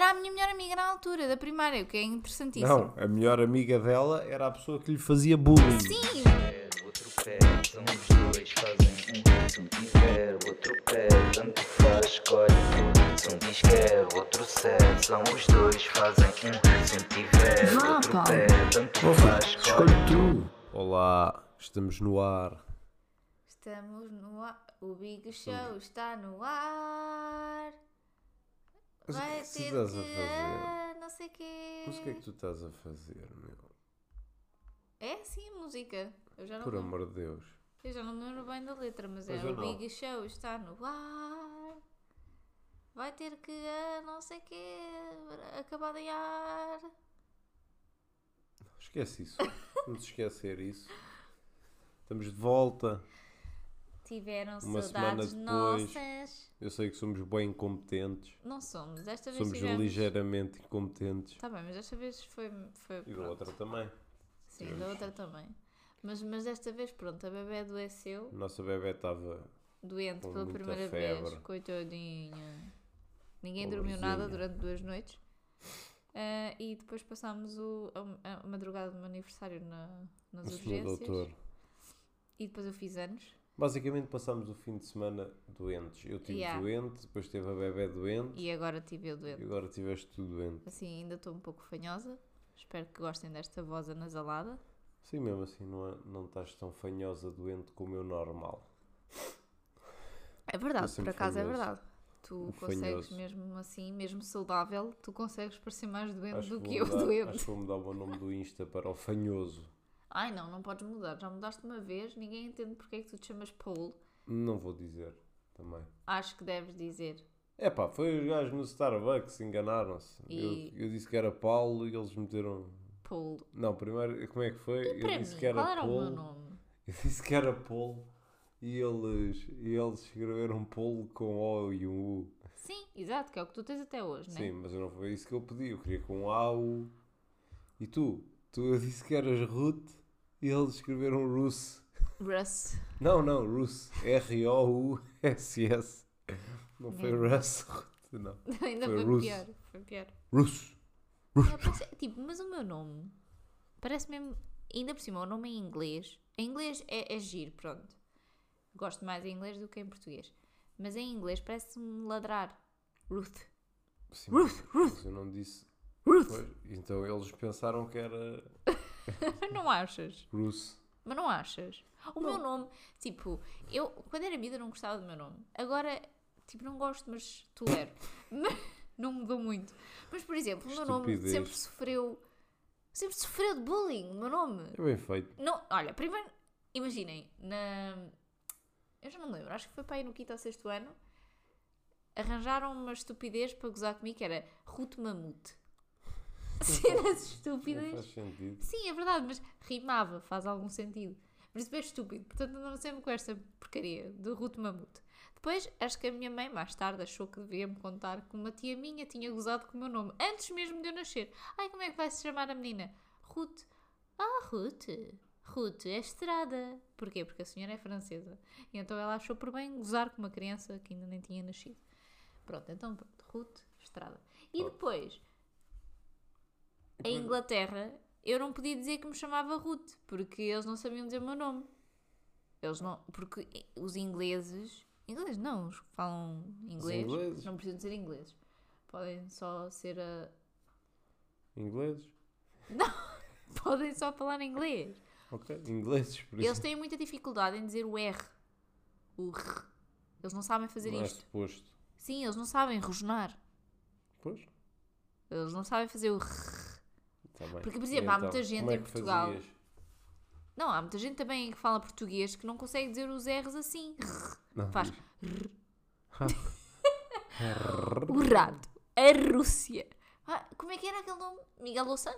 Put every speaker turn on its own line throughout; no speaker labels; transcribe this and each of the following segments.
Era a minha melhor amiga na altura, da primária, o que é interessantíssimo.
Não, a melhor amiga dela era a pessoa que lhe fazia bullying.
Sim!
Outro pé, são os dois, fazem se um tiver, outro pé, tanto faz, escolhe se um diz quer, outro serve, são os dois, fazem se um tiver, outro pé, tanto faz, escolhe
tu. Olá, estamos no ar.
Estamos no ar, o Big Show está no ar.
Mas o que é
Vai
que tu
ter
estás a
que
fazer?
não sei o quê.
Mas o que é que tu estás a fazer, meu?
É assim a música. Eu já não
Por
me
amor de Deus.
Eu já não me lembro bem da letra, mas
Pois
é
eu
o
não.
Big Show está no ar. Vai ter que não sei o quê. Acabado em ar.
Esquece isso. Vamos esquecer isso. Estamos de volta.
Tiveram
Uma
saudades
semana depois.
nossas.
Eu sei que somos bem incompetentes.
Não somos. Desta vez
Somos
tivemos...
ligeiramente incompetentes.
Tá bem, mas desta vez foi
E da
pronto.
outra também.
Sim, da outra também. Mas desta vez, pronto, a bebé adoeceu.
A nossa bebé estava...
Doente
Com
pela
muita
primeira
febre.
vez. Coitadinha. Ninguém
Pobrezinha.
dormiu nada durante 2 noites. E depois passámos a madrugada do meu aniversário nas
O senhor
urgências.
doutor.
E depois eu fiz anos.
Basicamente passámos o fim de semana doentes. Eu estive
Yeah.
doente, depois teve a bebé doente
E agora tive eu
e
doente.
agora tiveste tu doente.
Assim, ainda estou um pouco fanhosa. Espero que gostem desta voz anasalada.
Sim, mesmo assim não estás tão fanhosa doente como eu normal.
É verdade,
Estou sempre
por acaso
fanhoso.
é verdade. Tu
O
consegues
fanhoso.
mesmo assim, mesmo saudável, tu consegues parecer mais doente
Acho
do
que
que
vou
eu
mudar-
doente.
Acho que vou mudar o meu nome do Insta para o fanhoso.
Ai não podes mudar. Já mudaste uma vez, ninguém entende porque é que tu te chamas Paul.
Não vou dizer também.
Acho que deves dizer.
Epá, foi os gajos no Starbucks, enganaram-se.
E-
Eu disse que era Paulo e eles meteram...
Paul.
Não, primeiro, como é que foi?
E para
Eu disse
mim,
que era
qual era o meu
Paulo.
nome?
Eu disse que era Paulo e eles escreveram Paulo com O e um U.
Sim, exato, que é o que tu tens até hoje,
Sim,
né?
mas não foi isso que eu pedi. Eu queria com A, U. E tu? Eu disse que eras Ruth e eles escreveram Russ.
Russ.
Não, Russ. R-O-U-S-S. Não foi
Mesmo.
Russ. Ruth, não.
Ainda
Foi
foi
Russ.
pior. Foi pior.
Russ.
Tipo, mas o meu nome parece mesmo. Ainda por cima, o nome em inglês. Em inglês é giro, pronto. Gosto mais em inglês do que em português. Mas em inglês parece-me ladrar. Ruth.
Sim,
Ruth,
mas eu não disse.
Ruth.
Pois, então eles pensaram que era
Mas não achas?
Russ.
Mas não achas? O meu nome, tipo, eu quando era miúda não gostava do meu nome. Agora, tipo, não gosto, mas tolero. Mas não mudou muito. Mas, por exemplo, o meu nome
Estupidez.
sempre sofreu de bullying, o meu nome.
É bem feito.
Não, olha, primeiro, imaginem, eu já não me lembro, acho que foi para aí no quinto ou sexto ano, arranjaram uma estupidez para gozar comigo, que era Ruth Mamute. Cenas
Não
estúpidas.
faz sentido.
Sim, é verdade, mas rimava, faz algum sentido. Por isso é estúpido. Portanto, andava sempre com esta porcaria do Ruth Mamute. Depois, acho que a minha mãe, mais tarde, achou que devia-me contar que uma tia minha tinha gozado com o meu nome, antes mesmo de eu nascer. Ai, como é que vai se chamar a menina? Ruth. Ah, Ruth. Ruth é Estrada. Porquê? Porque a senhora é francesa. E então ela achou por bem gozar com uma criança que ainda nem tinha nascido. Pronto, então pronto. Ruth Estrada. E depois, em Inglaterra, eu não podia dizer que me chamava Ruth, porque eles não sabiam dizer o meu nome. Eles não... Porque os ingleses... Ingleses não, os que falam inglês.
ingleses?
Não precisam de ser ingleses. Podem só ser a...
Ingleses?
Podem só falar inglês.
Ok. Ingleses, por
Eles
isso.
têm muita dificuldade em dizer o R. O R. Eles não sabem fazer
Não é
isto.
suposto.
Sim, eles não sabem rosnar.
Pois.
Eles não sabem fazer o R.
Tá bem.
Porque, por exemplo,
E
há
então,
muita gente
como é
em
que
Portugal...
fazias?
Não, há muita gente também que fala português que não consegue dizer os R's assim.
Não,
Faz
diz.
o rato, a Rússia. Como é que era aquele nome? Miguel Louçã?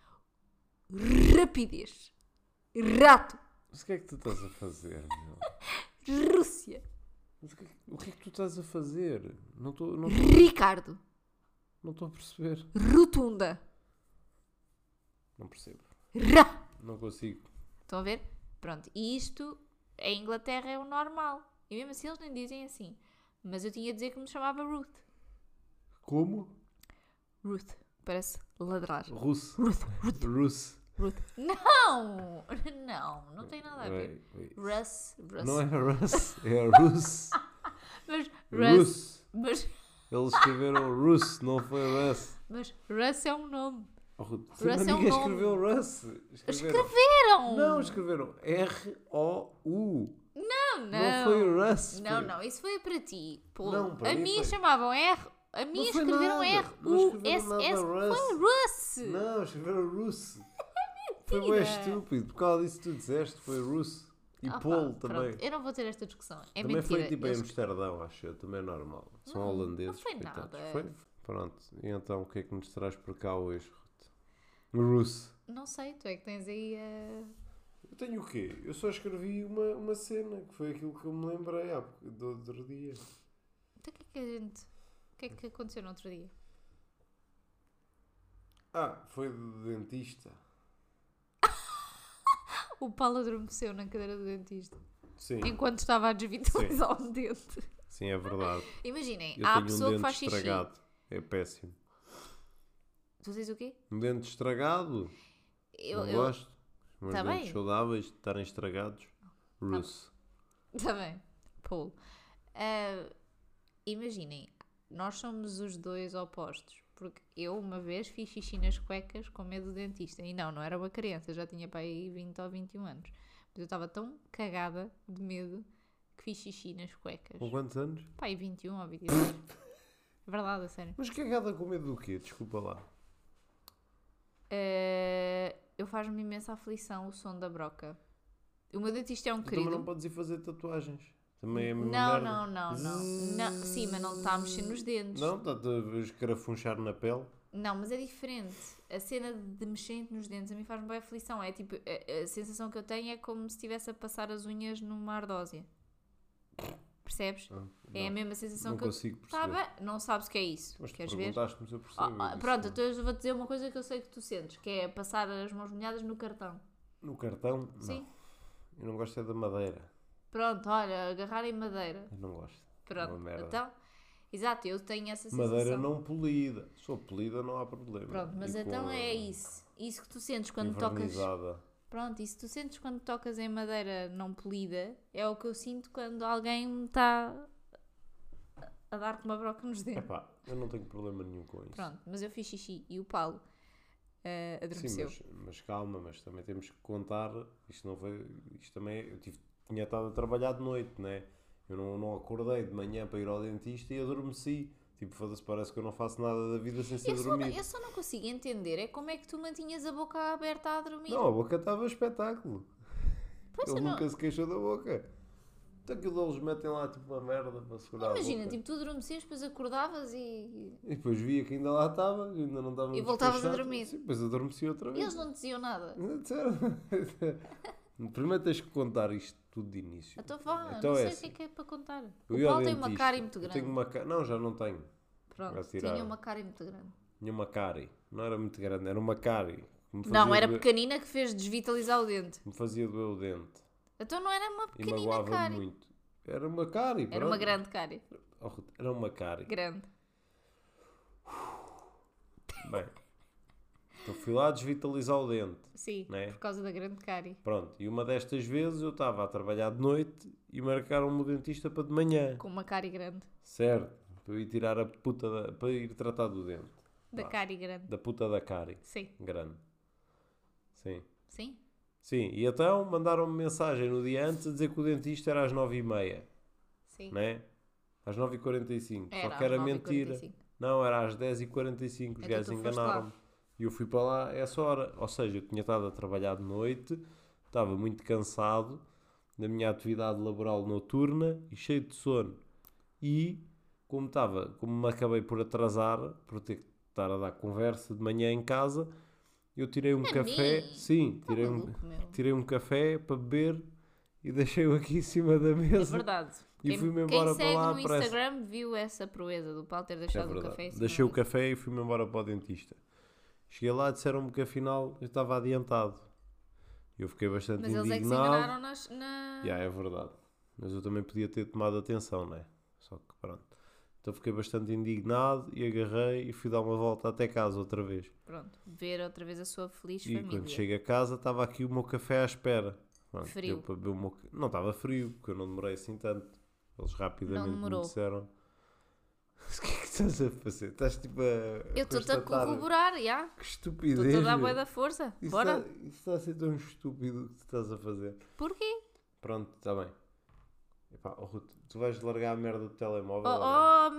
Rapidez. Rato.
Mas o que é que tu estás a fazer, meu?
Rússia.
Mas o que é que tu estás a fazer? Não estou
Ricardo.
a perceber.
Rotunda.
Não percebo.
Rá.
Não consigo.
Estão a ver? Pronto. E isto, em Inglaterra, é o normal. E mesmo assim eles nem dizem assim. Mas eu tinha a dizer que me chamava Ruth.
Como?
Ruth. Parece ladrar.
Russo.
Ruth. Ruth.
Russo.
Ruth. Não! Não tem nada a ver.
Wait.
Russ.
Não é Russ, é Russ.
Mas
Russ.
Mas,
Eles escreveram Russ, não foi Russ.
mas Russ é um nome.
Russ
é um
ninguém
nome.
escreveu Russ.
Escreveram!
Não, escreveram R-O-U.
Não.
Não foi Russ.
Não, isso foi para ti. Pô.
Não, para
a
mim
minha
foi.
chamavam R. A minha
Não foi
escreveram
nada.
R-U-S-S.
Não escreveram nada
Foi Russ.
Não, escreveram Russ. Foi bem estúpido. Por causa disso que tu disseste, foi Russ. E
Ah,
Paul
pá,
também.
pronto, eu não vou ter esta discussão. É
Também
mentira.
foi tipo em
Eles-
Amsterdão, acho eu. Também é normal. São
Não,
holandeses.
não foi
coitados.
nada.
Foi? Pronto. E então o que é que nos traz por cá hoje, Ruth? Russ.
Não sei, tu é que tens aí a...
Eu tenho o quê? Eu só escrevi uma cena, que foi aquilo que eu me lembrei do outro dia.
Então o que é que aconteceu no outro dia?
Foi do dentista.
O Paulo adormeceu na cadeira do dentista.
Sim.
Enquanto estava a desvitalizar um dente.
Sim, é verdade.
Imaginem,
Eu
há a
tenho um
pessoa que
dente
faz xixi.
estragado. É péssimo.
Tu dizes o quê?
Um dente estragado? Não
Eu...
gosto. Os meus
Tá
dentes
bem.
saudáveis de estarem estragados. Russ.
Está bem, Paul. Imaginem, nós somos os dois opostos. Porque eu uma vez fiz xixi nas cuecas com medo do dentista. E não era uma criança, já tinha para aí 20 ou 21 anos. Mas eu estava tão cagada de medo que fiz xixi nas cuecas.
Com quantos anos?
Pá, aí 21 ou 22. É verdade, a sério.
Mas cagada com medo do quê? Desculpa lá.
Eu faz-me imensa aflição o som da broca. O meu dentista é um
Tu também não
querido.
podes ir fazer tatuagens. Também é a mesma
Não,
merda.
não. Sim, mas não está a mexer nos dentes.
Não, está-te a escarafunchar na pele.
Não, mas é diferente. A cena de mexer nos dentes a mim faz-me bem aflição. É tipo, a sensação que eu tenho é como se estivesse a passar as unhas numa ardósia. Percebes? É a
Não,
mesma sensação
não
que eu...
consigo
Tá
perceber.
bem, não sabes o que é isso.
Mas tu
Queres ver?
perguntaste-me se eu percebo. Eu disse
Pronto,
não.
então eu vou-te dizer uma coisa que eu sei que tu sentes, que é passar as mãos molhadas no cartão.
No cartão?
Sim.
Não. Eu não gosto é da madeira.
Pronto, olha, agarrar em madeira.
Eu não gosto.
Pronto,
Uma merda.
então... Exato, eu tenho essa sensação.
Madeira não polida. Se for polida não há problema.
Pronto, mas
E
então
com
é isso. Isso que tu sentes quando tocas...
envernizada.
Pronto, isso que tu sentes quando tocas em madeira não polida é o que eu sinto quando alguém me está a dar com uma broca nos dentes.
Epá, eu não tenho problema nenhum com isso.
Pronto, mas eu fiz xixi e o Paulo
Sim,
adormeceu.
mas calma, mas também temos que contar. Isto não foi. Isto também. Tinha estado a trabalhar de noite, né? Eu não acordei de manhã para ir ao dentista e adormeci. Tipo, foda-se, parece que eu não faço nada da vida sem ser dormir.
Eu só não consigo entender é como é que tu mantinhas a boca aberta a dormir.
Não, a boca estava espetáculo.
Pois
Ele
eu não-
nunca se queixou da boca. Então aquilo eles metem lá tipo uma merda para segurar
Imagina,
a boca.
tipo, tu adormecias, depois acordavas e
E depois via que ainda lá estava, que ainda não estava
E voltavas a
despachado.
dormir.
Sim, depois adormeci outra vez.
eles não te diziam nada.
Disseram. Primeiro tens que contar isto tudo de início.
Então vá,
Então
não sei
é
o
assim.
que é para contar.
Eu
O
ia ao
Paulo tem uma
dentista.
cárie muito
Eu
grande.
tenho uma ca... Não, já não tenho.
Pronto,
Já tiraram.
tinha uma cárie muito grande.
Tinha uma cárie. Não era muito grande, era uma cárie. Me
Não,
fazia
era
doer-
pequenina que fez desvitalizar o dente.
Me fazia doer o dente.
Então não era uma
E
pequenina
magoava
cárie.
muito. Era uma cárie.
Era uma grande cárie.
Oh, Ruth, era uma cárie.
Grande.
Bem. Então fui lá desvitalizar o dente.
Sim,
Né?
por causa da grande cárie.
Pronto. E uma destas vezes eu estava a trabalhar de noite e marcaram-me o dentista para de manhã.
Com uma cárie grande.
Certo. Para eu ir tirar a puta da... Para ir tratar do dente.
Da
Vá.
cárie grande.
Da puta da cárie.
Sim.
Grande. Sim.
Sim?
Sim. E então mandaram-me mensagem no dia antes a dizer que o dentista era às 9h30.
Sim.
Né? Às 9h45.
Era
Só que era
às
mentira.
9h45.
Não, era às 10h45. Os
Então
gajos
tu foste
enganaram-me.
lá.
E eu fui para lá a essa hora. Ou seja, eu tinha estado a trabalhar de noite, estava muito cansado da minha atividade laboral noturna e cheio de sono. E como me acabei por atrasar, por ter que estar a dar conversa de manhã em casa, eu tirei um
A
café.
mim?
Sim,
Tá maluco, meu.
tirei um café para beber e deixei-o aqui em cima da
É
mesa.
verdade.
E fui-me embora
quem
para
segue
lá
no
depressa.
Instagram viu essa proeza do Paulo ter
É
deixado o
verdade.
café em cima
Deixei o
da mesa.
café e fui-me embora para o dentista. Cheguei lá e disseram-me que afinal eu estava adiantado. Eu fiquei bastante
Mas eles é que se
indignado.
enganaram na...
É verdade. Mas eu também podia ter tomado atenção, não é? Só que pronto. Então fiquei bastante indignado e agarrei e fui dar uma volta até casa outra vez.
Pronto, ver outra vez a sua feliz
E
família.
quando chego a casa estava aqui o meu café à espera. Pronto,
Frio.
deu para beber Não estava frio, porque eu não demorei assim tanto. Eles rapidamente
Não
me
demorou.
disseram... O que é que estás a fazer? Estás tipo a
Eu estou-te a
constatar-
corroborar, já.
Que estupidez.
Estou-te a dar
meu.
bué da força.
Isso
Bora.
Isso está a ser tão estúpido o que tu estás a fazer.
Porquê?
Pronto, está bem. Epá, oh, Ruth, tu vais largar a merda do telemóvel
Oh,
ou não?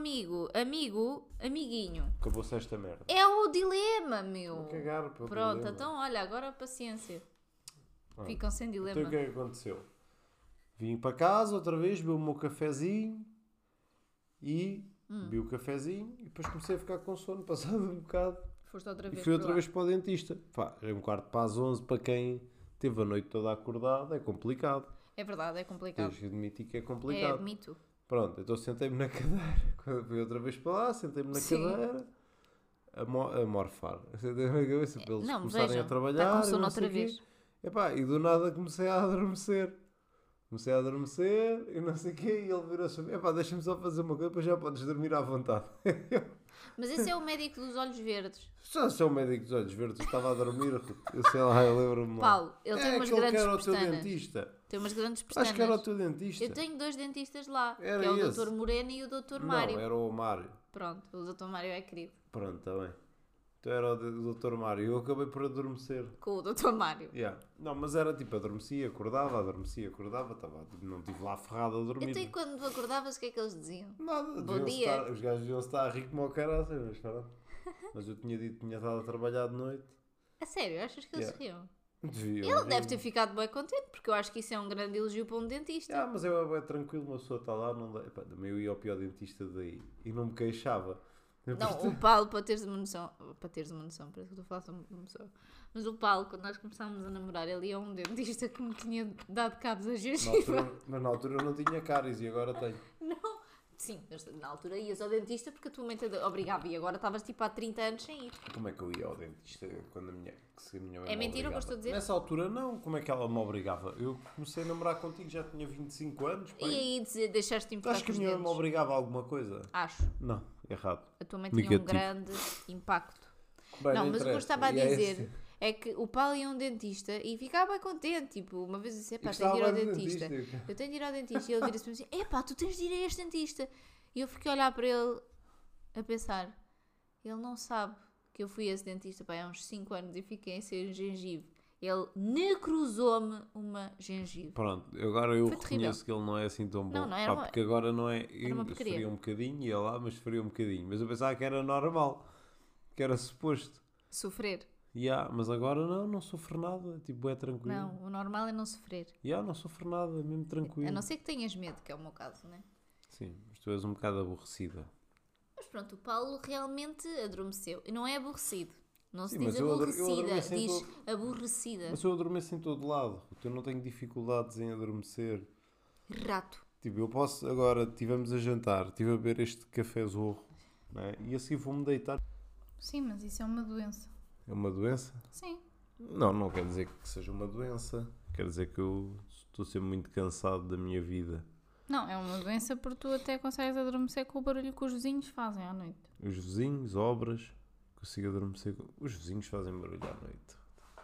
amiguinho.
Acabou-se esta merda.
É o dilema, meu.
Vou cagar pelo
Pronto,
dilema.
então olha, agora paciência.
Pronto.
Ficam sem
Então
dilema.
o que é que aconteceu? Vim para casa outra vez, bebi o meu cafezinho e bebi o cafezinho e depois comecei a ficar com sono, passado um bocado.
Foste outra
E
vez
fui
por
outra
lá.
vez para o dentista. Pá, é 11:15 para quem teve a noite toda acordada, é complicado.
É verdade, é complicado.
Tens de admitir que é
É,
complicado.
admito.
Pronto, então sentei-me na cadeira. Quando fui outra vez para lá, sentei-me na
Sim.
cadeira a morfar. Sentei-me na cabeça para eles
Não,
começarem
vejam,
a trabalhar.
está com
e
sono
não
outra
sei o quê.
vez.
Epá, e do nada comecei a adormecer. Comecei a adormecer e não sei o quê. E ele virou-se a mim: epá, deixa-me só fazer uma coisa, depois já podes dormir à vontade.
Mas esse é o médico dos olhos verdes.
Só se é o médico dos olhos verdes, eu estava a dormir. Eu sei lá, eu lembro-me lá.
Paulo, ele tem umas
aquele que
grandes
era o teu
pestanas.
dentista.
Tem umas grandes pestanas.
Acho que era o teu dentista.
Eu tenho 2 dentistas lá,
Era
que é o
esse.
Dr. Moreno e o Dr.
Não,
Mário.
era o Mário.
Pronto, o Dr. Mário é querido.
Pronto, está bem. Então era o Dr. Mário. Eu acabei por adormecer.
Com o Dr. Mário.
Yeah. Não, mas era tipo, adormecia, acordava, estava, tipo, não estive lá ferrado a dormir.
Até quando acordavas, o que é que eles diziam?
Nada,
Bom
deviam
dia.
estar- os gajos deviam estar a rir como ao caraças, mas pronto. Mas eu tinha dito que tinha estado a trabalhar de noite.
A sério, achas que eles
Yeah.
riam?
Deviam
Ele
rir.
deve ter ficado bem contente, porque eu acho que isso é um grande elogio para um dentista.
Mas é tranquilo, uma pessoa está lá, não dá. Epá, também eu ia ao pior dentista daí e não me queixava.
Não, o Paulo, para teres uma noção, parece que estou a falar sobre uma pessoa, mas o Paulo, quando nós começámos a namorar, ele ia a um dentista que me tinha dado cabos a gengiva.
Mas na altura eu não tinha cáries e agora tenho.
Não, sim, mas na altura ias ao dentista porque a tua mãe te obrigava e agora estavas tipo há 30 anos sem ir.
Como é que eu ia ao dentista quando a minha mãe
É
me
mentira o que eu
obrigava?
estou a dizer?
Nessa altura não, como é que ela me obrigava? Eu comecei a namorar contigo, já tinha 25 anos.
E aí deixaste-te
Tu
importar
achas que
com
a
os
minha mãe me
dentes?
obrigava a alguma coisa?
Acho.
Não, errado.
A tua mãe tinha um
Negativo.
grande impacto.
Bem,
Não, mas o que eu
interessa.
estava a
E é
dizer
esse.
é que o Paulo ia a um dentista e ficava bem contente. Tipo, uma vez eu disse, epá,
E
tenho de ir ao
gostava do
dentista.
dentista.
Eu tenho de ir ao dentista. E ele vira-se para mim assim, epá, tu tens de ir a este dentista. E eu fiquei a olhar para ele a pensar, ele não sabe que eu fui a esse dentista pá, há uns 5 anos e fiquei sem gengive. Ele necrosou-me uma gengive.
Pronto, agora eu
Foi terrível.
reconheço que ele não é assim tão bom.
Não era
Pá,
uma-
porque agora não é.
era uma porcaria.
Sofria um bocadinho, ia lá, mas sofria um bocadinho. Mas eu pensava que era normal, que era suposto.
Sofrer.
Mas agora não sofro nada, tipo, é tranquilo.
Não, o normal é não sofrer.
Não sofro nada, é mesmo tranquilo.
A não ser que tenhas medo, que é o meu caso, não é?
Sim, mas tu és um bocado aborrecida.
Mas pronto, o Paulo realmente adormeceu. E não é aborrecido. Não se
Sim,
diz
mas eu
aborrecida,
adormeço em
diz aborrecida.
Mas eu adormeço em todo lado, eu não tenho dificuldades em adormecer.
Rato.
Tipo, eu posso, agora, estivemos a jantar, estive a beber este café zorro, não é? E assim vou-me deitar.
Sim, mas isso é uma doença.
É uma doença?
Sim.
Não quer dizer que seja uma doença. Quer dizer que eu estou sempre muito cansado da minha vida.
Não, é uma doença porque tu até consegues adormecer com o barulho que os vizinhos fazem à noite.
Os vizinhos, obras, consigo adormecer. Os vizinhos fazem barulho à noite.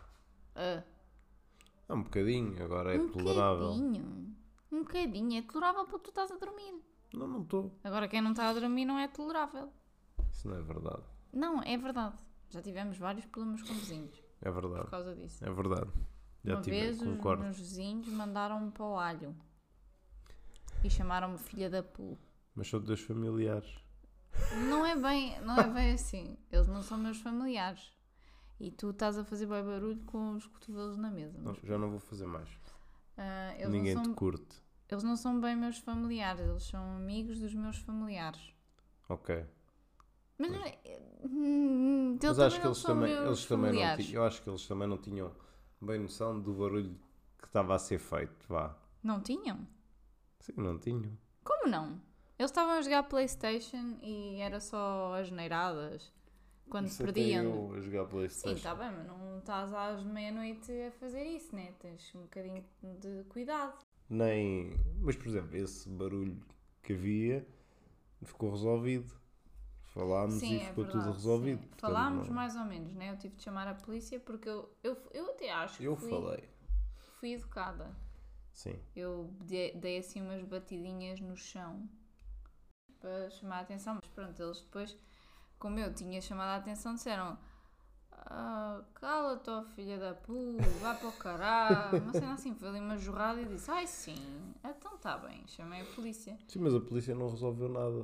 É um bocadinho, agora é tolerável.
Um bocadinho. É tolerável porque tu estás a dormir.
Não estou.
Agora quem não está a dormir não é tolerável.
Isso não é verdade.
Não, é verdade. Já tivemos vários problemas com vizinhos
É verdade.
por causa disso.
É verdade. Já
Uma
tive,
vez os
concordo.
meus vizinhos mandaram-me para o alho. E chamaram-me filha da pu.
Mas são teus familiares.
Não é bem assim. Eles não são meus familiares. E tu estás a fazer bem barulho com os cotovelos na mesa.
Não,
Mas,
já não vou fazer mais.
eles,
Ninguém
não
te
são,
curte.
eles não são bem meus familiares. Eles são amigos dos meus familiares.
Ok.
Mas não é...
Mas acho que eles também não
familiares.
tinham. Eu acho que eles também não tinham bem noção do barulho que estava a ser feito. Vá.
Não tinham?
Sim, não tinham.
Como não? Eles estavam a jogar PlayStation e era só as neiradas. Quando
Isso até
perdiam.
eu a jogar
Sim,
PlayStation.
está bem, mas não estás às meia-noite a fazer isso, né? Tens um bocadinho de cuidado.
Mas, por exemplo, esse barulho que havia ficou resolvido. Falámos
Sim,
e ficou tudo
verdade,
resolvido.
sim.
Portanto,
Falámos
não-
mais ou menos, né? Eu tive de chamar a polícia porque eu até acho que
Eu falei.
fui educada.
Sim.
Eu dei assim umas batidinhas no chão para chamar a atenção, mas pronto, eles depois, como eu tinha chamado a atenção, disseram: cala-te, ó filha da puta, vá para o caralho. Uma cena assim, foi ali uma jorrada e disse: ai sim, então está bem, chamei a polícia.
Sim, mas a polícia não resolveu nada.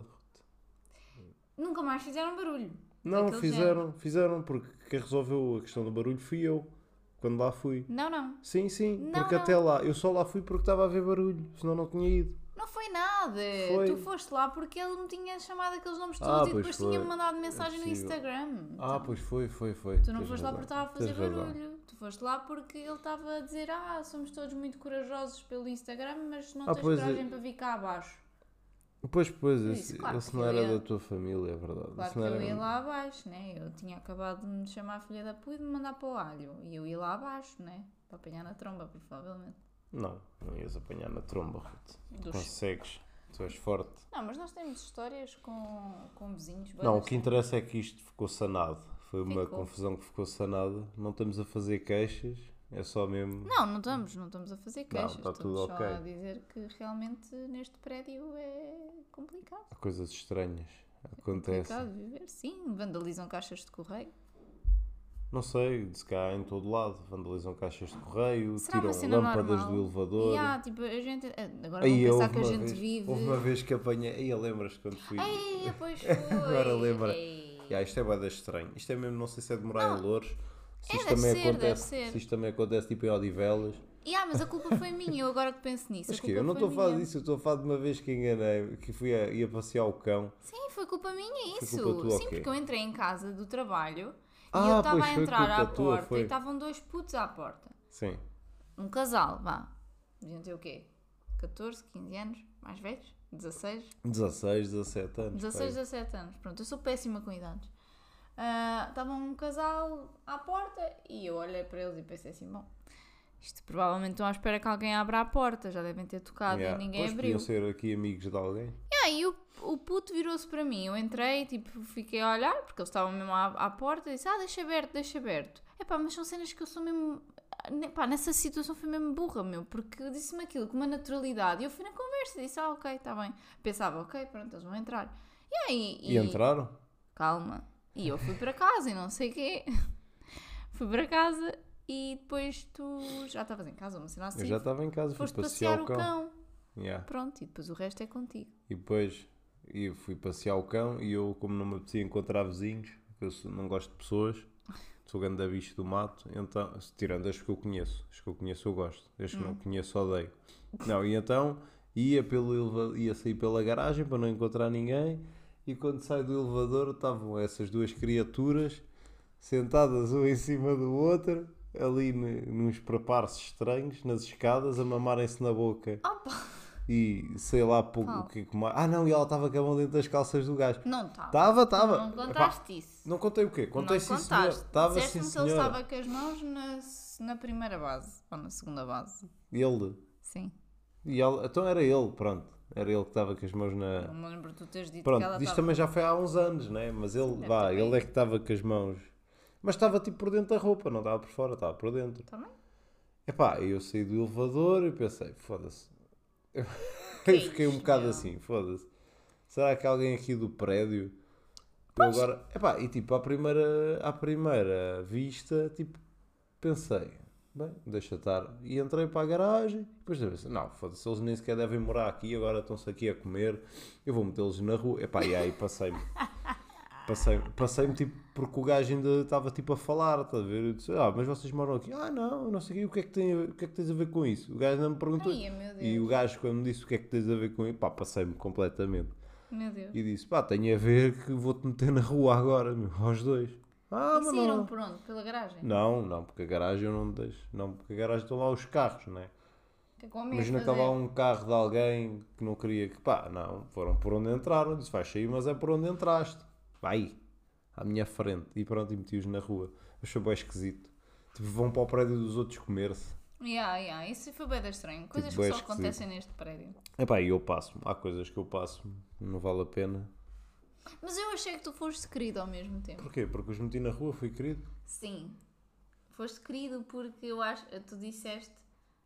Nunca mais fizeram barulho.
Não,
daquele género.
fizeram, porque quem resolveu a questão do barulho fui eu, quando lá fui.
Não.
Sim,
Não,
porque
não.
até lá, eu só lá fui porque estava a haver barulho, senão não tinha ido.
Não foi nada.
Foi.
Tu foste lá porque ele me tinha chamado aqueles nomes
Ah,
todos e
pois
depois
foi.
tinha-me mandado mensagem no
possível.
Instagram.
Ah,
Então,
pois foi.
tu não
Tens
foste lá
razão.
porque estava a fazer
Tens razão.
barulho. Tu foste lá porque ele estava a dizer: somos todos muito corajosos pelo Instagram, mas não
Ah,
tens
pois
coragem para vir cá abaixo.
Pois,
disse, claro
esse
que
não
eu
era
ia-
da tua família, é verdade.
Claro
Esse
que
não
eu
era...
ia lá abaixo, né? Eu tinha acabado de me chamar a filha da puta e de me mandar para o alho. E eu ia lá abaixo, né? Para apanhar na tromba, provavelmente.
Não ias apanhar na tromba, Ruth.
Dos-
Consegues, tu és forte.
Não, mas nós temos histórias com vizinhos. bué
Não, o
das
que interessa é que isto ficou sanado. Foi uma
Ficou.
confusão que ficou sanada. Não estamos a fazer queixas, é só mesmo...
Não estamos a fazer queixas.
está tudo
estamos
ok.
só a dizer que realmente neste prédio é complicado.
Há coisas estranhas. Acontecem.
Complicado viver. Sim, vandalizam caixas de correio.
Não sei, se cá em todo lado. Vandalizam caixas de correio,
Será uma
tiram
cena
lâmpadas
normal?
do elevador.
Tipo, a gente... Agora
Aí,
vão pensar
houve
que a
uma
gente
vez-
vive...
Houve uma vez que apanhei... Aí, lembras quando fui...
Ei, pois foi.
Agora lembra.
Ei.
Isto é bué estranho. Isto é mesmo, não sei se é de morar
Não.
em Louros. Se isto
deve
também
ser,
acontece,
deve ser.
se isto também acontece tipo em Odivelas.
Mas a culpa foi minha, eu agora que penso nisso.
Mas
a
que
culpa
eu não
foi
estou a falar
minha.
disso, eu estou a falar de uma vez que enganei, que ia passear o cão.
Sim, foi culpa minha
Foi
isso.
culpa tua,
Sim,
ok.
porque eu entrei em casa do trabalho e
Ah,
eu estava
pois
a
foi
entrar à
culpa tua,
porta
foi.
e estavam dois putos à porta.
Sim.
Um casal, vá. Deviam ter o quê? 14, 15 anos? Mais velhos? 16?
16, 17 anos.
16,
pai.
17 anos. Pronto, eu sou péssima com idades. Estava um casal à porta e eu olhei para eles e pensei assim, bom, isto provavelmente estão à espera que alguém abra a porta, já devem ter tocado
Yeah.
e ninguém
Pois
abriu.
podiam ser aqui amigos de alguém.
E o puto virou-se para mim, eu entrei, tipo, fiquei a olhar, porque eles estavam mesmo à porta, e disse, deixa aberto. Mas são cenas que eu sou mesmo, nessa situação fui mesmo burra, meu, porque disse-me aquilo com uma naturalidade, e eu fui na conversa e disse, ok, está bem. Pensava, ok, pronto, eles vão entrar.
E entraram?
Calma. E eu fui para casa e não sei o quê. Fui para casa e depois tu já estavas em casa, uma cena assim.
Eu já estava em casa, fui
Foste
passear
passear
o
o
cão.
cão.
Yeah.
Pronto, e depois o resto é contigo.
E depois eu fui passear o cão e eu, como não me apetecia encontrar vizinhos, porque não gosto de pessoas, sou grande bicho do mato, então, tirando as que eu conheço, eu gosto, as que não conheço odeio. Não, e então ia sair pela garagem para não encontrar ninguém e quando saio do elevador estavam essas duas criaturas sentadas um em cima do outro, ali nos preparos estranhos, nas escadas, a mamarem-se na boca.
Opa!
E sei lá o que mais. Ah não, e ela estava com a mão dentro das calças do gajo.
Não estava.
Estava.
Não contaste isso.
Não contei o quê? Contei
Não
sim,
contaste.
senhor. Estava sim,
Disseste-me que ele
senhora.
estava com as mãos na primeira base. Ou na segunda base.
Ele.
Sim.
E ela. Então era ele, pronto. Era ele que estava com as mãos na.
Não me lembro de tu teres dito que
Pronto,
ela
isto
estava.
também já foi há uns anos, né? Mas ele,
Deve
vá,
ter
ele
bem.
é que estava com as mãos. Mas estava tipo por dentro da roupa, não estava por fora, estava por dentro.
Também?
Epá, eu saí do elevador e pensei, foda-se. Eu
Que
fiquei um
isso,
bocado
meu?
assim, foda-se. Será que alguém aqui do prédio? Eu agora, epá, e tipo, à primeira vista, tipo, pensei, bem, deixa estar. E entrei para a garagem, e depois pensei, não, foda-se, eles nem sequer devem morar aqui, agora estão-se aqui a comer, eu vou metê-los na rua. Epá, e aí passei-me. Passei-me tipo, porque o gajo ainda estava tipo a falar, estás a ver? Eu disse, mas vocês moram aqui? Não, não sei o que é que tens a ver com isso? O gajo ainda me perguntou.
Ai, meu Deus.
E o gajo quando me disse o que é que tens a ver com isso, pá, passei-me completamente.
Meu Deus.
E disse, pá, tenho a ver que vou-te meter na rua agora, meu, aos dois.
E
Mas
saíram
não.
por onde? Pela garagem?
Não, porque a garagem eu não deixo. Não, porque a garagem estão lá os carros, não é?
Que é como ia
Imagina que
fazer?
estava lá um carro de alguém que não queria que, pá, não, foram por onde entraram. Disse, vais sair, mas é por onde entraste. Vai, à minha frente. E pronto, e meti-os na rua. Achei bem esquisito. Tipo, vão para o prédio dos outros comer-se.
Isso foi bem estranho. Coisas
bué
que só
esquisito.
acontecem neste prédio.
Epá, e eu passo. Há coisas que eu passo, não vale a pena.
Mas eu achei que tu foste querido ao mesmo tempo.
Porquê? Porque os meti na rua, fui querido.
Sim. Foste querido porque eu acho... Tu disseste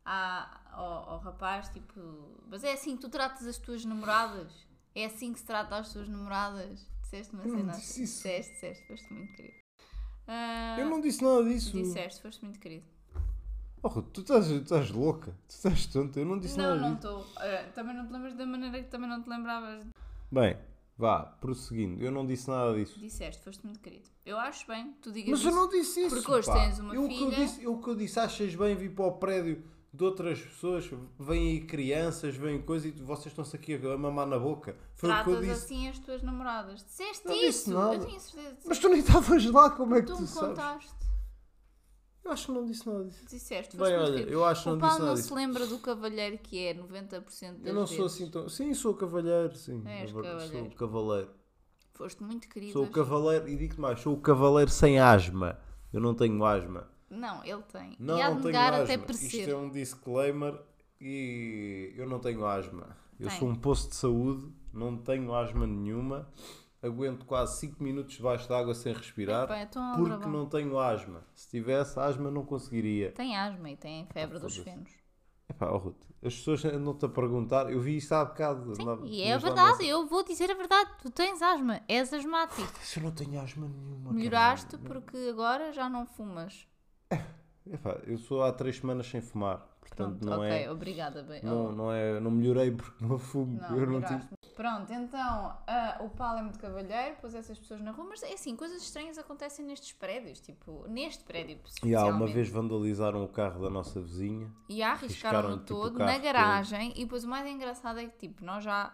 ao rapaz, tipo... Mas é assim que tu tratas as tuas namoradas? É assim que se trata as tuas namoradas? Disseste uma
Eu não
cena
disse
assim.
isso.
Disseste. Foste muito querido.
Eu não disse nada disso.
Disseste, foste muito querido.
Oh, Ruth, tu estás louca. Tu estás tonta. Eu não disse nada
Não
disso.
estou. Também não te lembras da maneira que também não te lembravas.
Bem, vá, prosseguindo. Eu não disse nada disso.
Disseste, foste muito querido. Eu acho bem que tu digas
Mas
isso.
eu não disse isso.
Porque hoje
pá.
tens uma
O
filha.
que eu disse, achas bem vir para o prédio de outras pessoas, vêm aí crianças, vêm coisa e vocês estão-se aqui a mamar na boca. Foi o que eu
Tratas
disse.
assim as tuas namoradas. Disseste
Não
isso.
disse nada.
Eu tinha certeza de dizer.
Mas tu nem estavas lá, como é que
Tu
tu
me
sabes?
contaste.
Eu acho que não disse nada disso.
Disseste, foste
Bem,
muito
olha,
querido.
eu acho que
O
não
Paulo
disse nada
não
disso.
se lembra do cavalheiro que é 90% das
Eu não
vezes.
sou assim tão... Sim, sou cavalheiro, sim.
És
Sou
cavalheiro.
cavaleiro.
Foste muito querido.
Sou o cavaleiro, e digo-te mais, sou o cavaleiro sem asma. Eu não tenho asma.
Não, ele tem.
Não,
e há
não
de
tenho
negar
asma.
até por
Isto
ser.
é um disclaimer e eu não tenho asma. Eu
Tem.
sou um posto de saúde, não tenho asma nenhuma. Aguento quase 5 minutos debaixo de água sem respirar
Epá, é tão
porque
aldrabão.
não tenho asma. Se tivesse asma não conseguiria.
Tem asma e tem febre dos
foda-se.
fenos.
Epá, oh, Ruth, as pessoas andam-te a perguntar, eu vi isto há bocado.
E é verdade, eu vou dizer a verdade. Tu tens asma, és asmático.
Eu não tenho asma nenhuma.
Melhoraste
caralho.
porque agora já não fumas.
Epá, eu sou há 3 semanas sem fumar. Portanto,
Pronto,
não
ok,
é.
obrigada. Bem.
Não melhorei porque não fumo.
Não,
eu não
melhoraste.
tive.
Pronto, então o Paulo é muito cavalheiro, pôs essas pessoas na rua, mas é assim, coisas estranhas acontecem nestes prédios, tipo, neste prédio
E há
especialmente.
uma vez vandalizaram o carro da nossa vizinha.
E arriscaram-no
Arriscaram, tipo, o
todo
carro
na garagem. E depois o mais engraçado é que, tipo, nós já.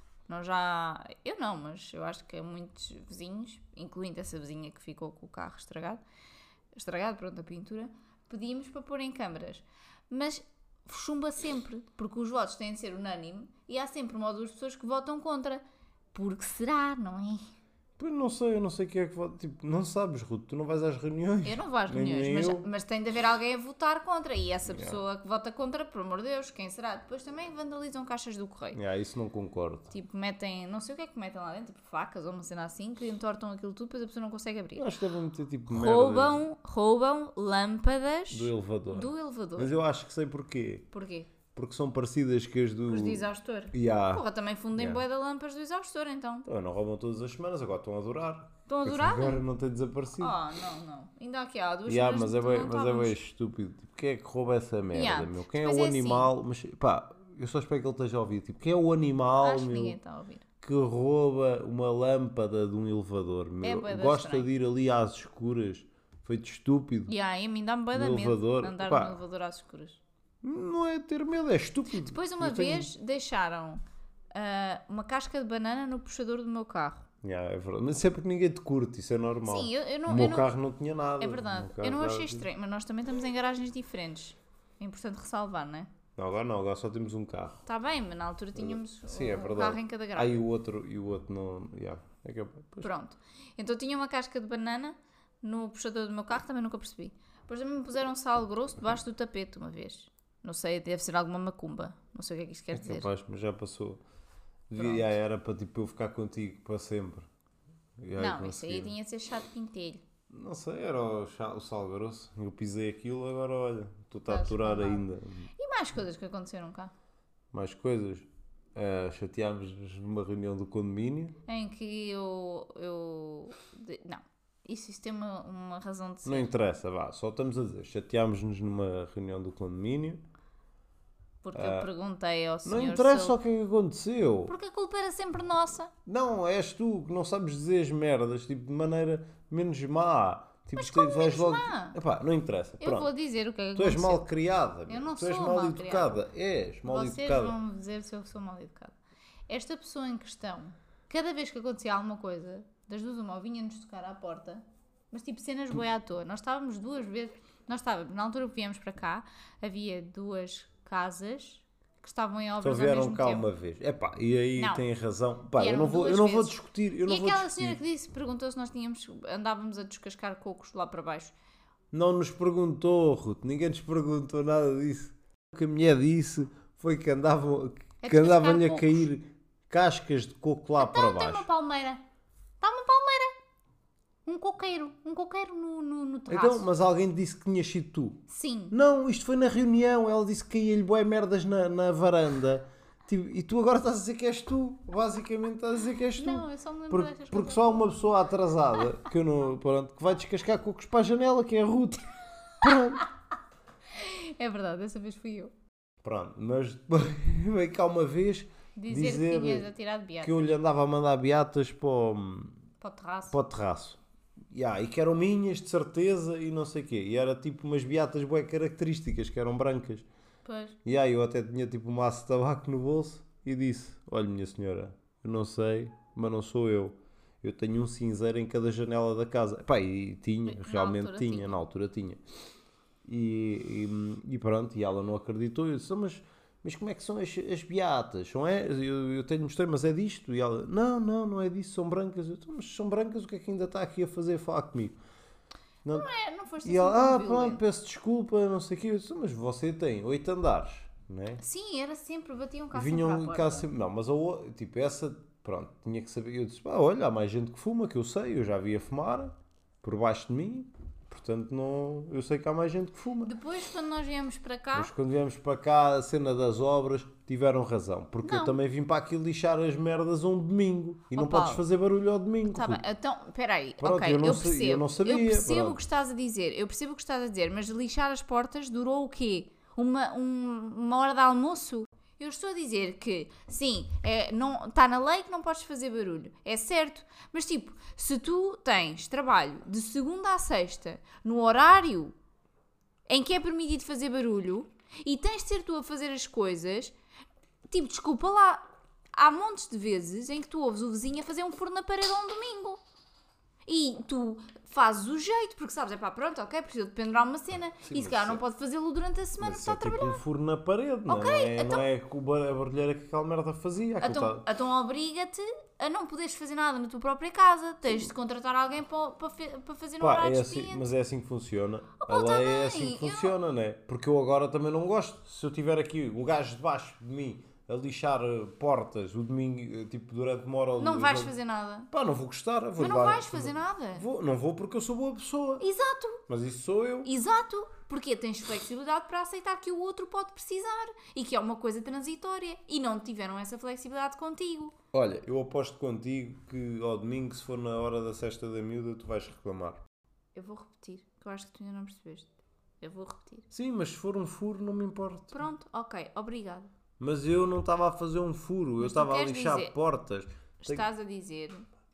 Eu não, mas eu acho que muitos vizinhos, incluindo essa vizinha que ficou com o carro estragado, pronto, a pintura, pedimos para pôr em câmaras. Mas chumba sempre, porque os votos têm de ser unânime e há sempre uma ou duas pessoas que votam contra. Porque será, não é?
Pois eu não sei quem é que vota. Tipo, não sabes, Ruth, tu não vais às reuniões.
Eu não vou às
Nem
reuniões,
eu.
mas tem de haver alguém a votar contra. E essa pessoa que vota contra, por amor de Deus, quem será? Depois também vandalizam caixas do correio.
Isso não concordo.
Tipo, metem, não sei o que é que metem lá dentro, tipo facas ou uma cena assim, que entortam aquilo tudo, depois a pessoa não consegue abrir.
Eu acho que devem meter tipo merda
Roubam lâmpadas
do elevador.
do elevador.
Mas eu acho que sei porquê.
Porquê?
Porque são parecidas que as do.
Os de exaustor.
Yeah.
Porra, também fundem bué de lâmpadas do exaustor, então.
Então, não roubam todas as semanas, agora estão a durar.
Estão a durar?
Agora não tem desaparecido.
Não. Ainda aqui há 2
Yeah,
semanas
mas
não
é bem
estávamos.
estúpido. Tipo, quem é que rouba essa merda,
Yeah.
meu? Quem é
Depois
o
é assim.
animal? Mas pá, eu só espero que ele esteja a ouvir. Tipo, quem é o animal,
Acho que
meu,
ninguém está a ouvir.
que rouba uma lâmpada de um elevador,
É
meu?
bué da
Gosta
estranho.
de ir ali às escuras, feito estúpido.
E aí, a mim dá-me bué da
No
medo
elevador.
andar
Pá.
no elevador às escuras.
Não é ter medo, é estúpido.
Depois, uma
Eu tenho-
vez, deixaram uma casca de banana no puxador do meu carro.
Yeah, é verdade. Mas isso é porque ninguém te curte, isso é normal.
Sim, eu não...
O meu
eu não-
carro não tinha nada.
É
O
verdade.
meu carro
Eu não achei
era-
estranho, mas nós também estamos em garagens diferentes. É importante ressalvar, não é?
Não, agora só temos um carro.
Está bem, mas na altura tínhamos
Sim, é
um
verdade.
carro em cada garagem.
E o outro não. Yeah. É que, pois,
Pronto. Então tinha uma casca de banana no puxador do meu carro, também nunca percebi. Depois também me puseram sal grosso debaixo do tapete uma vez. Não sei, deve ser alguma macumba. Não sei o que é que isto quer dizer.
capaz, mas já passou.
Pronto.
Era para tipo, eu ficar contigo para sempre. E aí
Não, isso aí
conseguia.
tinha de ser chá de pintelho.
Não sei, era o sal grosso. Eu pisei aquilo, agora olha, estou-te a
Estás
aturar
mal.
ainda.
E mais coisas que aconteceram cá.
Mais coisas. Chateámos-nos numa reunião do condomínio.
Em que não. Isso tem uma razão de ser.
Não interessa, vá, só estamos a dizer. Chateámos-nos numa reunião do condomínio.
Porque eu perguntei ao senhor.
Não interessa
se ele-
o que é que aconteceu.
Porque a culpa era sempre nossa.
Não, és tu que não sabes dizer as merdas, tipo, de maneira menos má. Tipo,
Mas como
vais
menos má?
Epá, não interessa.
Eu
Pronto.
vou dizer o que é que
Tu és
aconteceu.
mal criada.
Eu não
tu és
sou
mal
mal
educada. És mal
Vocês
educada.
vão me dizer se eu sou mal educada. Esta pessoa em questão, cada vez que acontecia alguma coisa, das duas uma, ou vinha-nos tocar à porta, mas tipo cenas boi à toa. Nós estávamos 2 vezes, na altura que viemos para cá, havia 2 casas que estavam em
Só
obras ao
vieram
mesmo
cá
tempo.
uma vez. Epá, e aí
Não.
tem razão. Pá, eu
Vieram
não vou
2 vezes.
discutir. Eu
E
não vou
aquela
discutir.
senhora que disse, perguntou se nós andávamos a descascar cocos lá para baixo.
Não nos perguntou, Ruth. Ninguém nos perguntou nada disso. O que a mulher disse foi que andavam-lhe a cair cascas de coco lá para
Então tem
baixo.
uma palmeira. Está uma palmeira. Um coqueiro no terraço.
Então, mas alguém disse que tinha sido tu.
Sim.
Não, isto foi na reunião. Ela disse que caía-lhe bué merdas na varanda. Tipo, e tu agora estás a dizer que és tu. Basicamente estás a dizer que és tu.
Não, eu só me lembro destas
Porque
coisas.
só há uma pessoa atrasada que, eu não, pronto, que vai descascar cocos para a janela, que é a Ruth. Pronto.
É verdade, dessa vez fui eu.
Pronto, mas veio cá uma vez
Dizer que tinhas atirado beatas
que eu lhe andava a mandar beatas para
para o terraço.
o terraço. E que eram minhas, de certeza, e não sei o quê. E era tipo umas beatas bué características, que eram brancas.
Pois.
E aí eu até tinha tipo um maço de tabaco no bolso e disse: olha, minha senhora, eu não sei, mas não sou eu. Eu tenho um cinzeiro em cada janela da casa. Pá, e tinha, realmente
altura
tinha,
tinha.
na altura tinha. E pronto, e ela não acreditou. Eu disse: mas como é que são as beatas? Não é? Eu tenho mostrei, mas é disto? E ela: não é disso, são brancas. Eu disse: mas se são brancas, o que é que ainda está aqui a fazer falar comigo? Não,
Não foste
e
assim
ela:
tão
pronto,
violento.
peço desculpa, não sei o quê. Eu disse: mas você tem 8 andares, não é?
Sim, era sempre, batiam cá
E
sempre à
vinham
porta.
cá sempre. Não, mas tipo, essa, pronto, tinha que saber. Eu disse: olha, há mais gente que fuma, que eu sei, eu já vi a fumar por baixo de mim, portanto, não, eu sei que há mais gente que fuma.
Depois, quando nós viemos para cá,
Mas quando viemos para cá, a cena das obras, tiveram razão, porque eu
Não.
também vim para aqui lixar as merdas a um domingo e não
Paulo,
podes fazer barulho ao domingo.
está bem,
Ruth.
então, espera aí,
Pronto,
ok,
eu não
eu
sei-
percebo,
eu não sabia,
percebo
pronto.
o que estás a dizer, mas lixar as portas durou o quê? Uma hora de almoço? Eu estou a dizer que, sim, não, está na lei que não podes fazer barulho, é certo, mas tipo, se tu tens trabalho de segunda a sexta, no horário em que é permitido fazer barulho, e tens de ser tu a fazer as coisas, tipo, desculpa lá, há montes de vezes em que tu ouves o vizinho a fazer um furo na parede a um domingo. E tu fazes o jeito, porque sabes, pronto, ok, preciso de pendurar uma cena,
Sim,
e se
mas
calhar
isso
não pode fazê-lo durante a semana
Mas
porque está
é
a
tipo
trabalhar.
um furo na parede, não é? Não é com a barulheira que aquela merda fazia. Aquilo tá-
Então obriga-te a não poderes fazer nada na tua própria casa, tens de contratar alguém para fazer no
Pá,
horário
é
de
assim,
expediente.
mas é assim que funciona.
pá,
A lei
tá
é
bem,
assim que
eu
funciona, né? Porque eu agora também não gosto. Se eu tiver aqui o gajo debaixo de mim a lixar portas o domingo, tipo, durante uma hora ou
Não
duas,
vais
ou-
fazer nada.
Pá, não vou gostar. Vou
Mas não
levar-
vais fazer nada.
Não vou porque eu sou boa pessoa.
Exato.
Mas isso sou eu.
Exato, porque tens flexibilidade para aceitar que o outro pode precisar e que é uma coisa transitória e não tiveram essa flexibilidade contigo.
Olha, eu aposto contigo que ao domingo, se for na hora da cesta da miúda, tu vais reclamar.
Eu vou repetir, que eu acho que tu ainda não percebeste. Eu vou repetir.
Sim, mas se for um furo, não me importa.
Pronto, ok, obrigado.
Mas eu não estava a fazer um furo, eu
Mas tu
estava a
queres
lixar
dizer-
portas.
Estás a dizer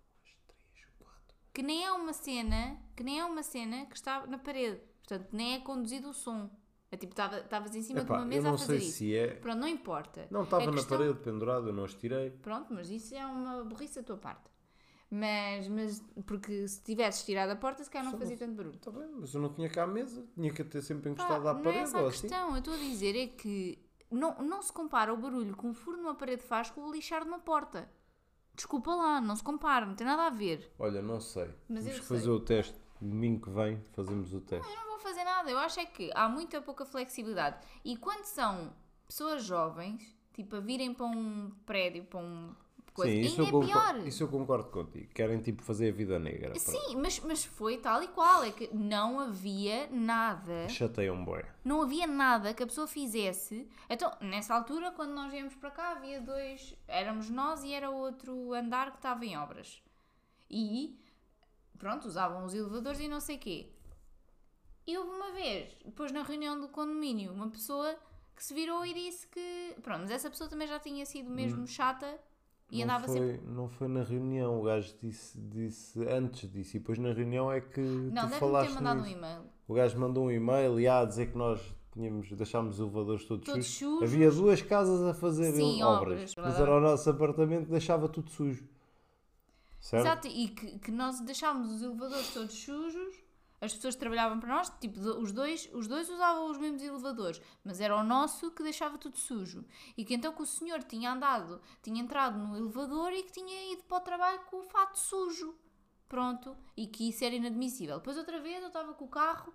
que nem é uma cena que está na parede. Portanto, nem é conduzido o som. É tipo, estavas em cima de
Epá,
uma
eu
mesa a
não
fazer
sei
isso.
se é.
Pronto, não importa.
Não estava
A
na
questão-
parede pendurado, eu não as tirei.
Pronto, mas isso é uma burrice da tua parte. Mas porque se tivesses tirado a porta, se calhar não fazia tanto barulho.
Está bem, mas eu não tinha cá a mesa. Tinha que ter sempre
Pá,
encostado à
não é
parede
essa
ou
a
assim.
questão. Eu estou a dizer é que não se compara o barulho que um furo numa parede faz com o lixar de uma porta. Desculpa lá, não se compara, não tem nada a ver.
Olha, não sei.
Mas
Temos
eu
que fazer
sei.
o teste. Domingo que vem fazemos o teste.
Eu não vou fazer nada, eu acho é que há muita pouca flexibilidade. E quando são pessoas jovens, tipo a virem para um prédio, para um coisa,
Sim,
ainda é pior.
isso eu concordo contigo. Querem tipo fazer a vida negra. pronto.
Sim, mas foi tal e qual, é que não havia nada.
Chateiam bué.
Não havia nada que a pessoa fizesse. Então, nessa altura, quando nós viemos para cá, havia dois. Éramos nós e era outro andar que estava em obras. E, pronto, usavam os elevadores e não sei quê. E houve uma vez, depois na reunião do condomínio, uma pessoa que se virou e disse que. Pronto, mas essa pessoa também já tinha sido mesmo chata e andava sempre.
Não foi na reunião, o gajo disse antes disso e depois na reunião é que
Não,
tu
deve-me
falaste
ter mandado um
nisso.
e-mail.
O gajo mandou um e-mail e a dizer que nós deixámos os elevadores todos
Todos
sujos.
sujos.
Havia duas casas a fazer
Sim,
obras,
obras,
mas
verdade.
era o nosso apartamento que deixava tudo sujo. Certo?
Exato, e que nós deixámos os elevadores todos sujos, as pessoas que trabalhavam para nós, tipo, os dois usavam os mesmos elevadores, mas era o nosso que deixava tudo sujo. E que então que o senhor tinha entrado no elevador e que tinha ido para o trabalho com o fato sujo. Pronto, e que isso era inadmissível. Depois outra vez eu estava com o carro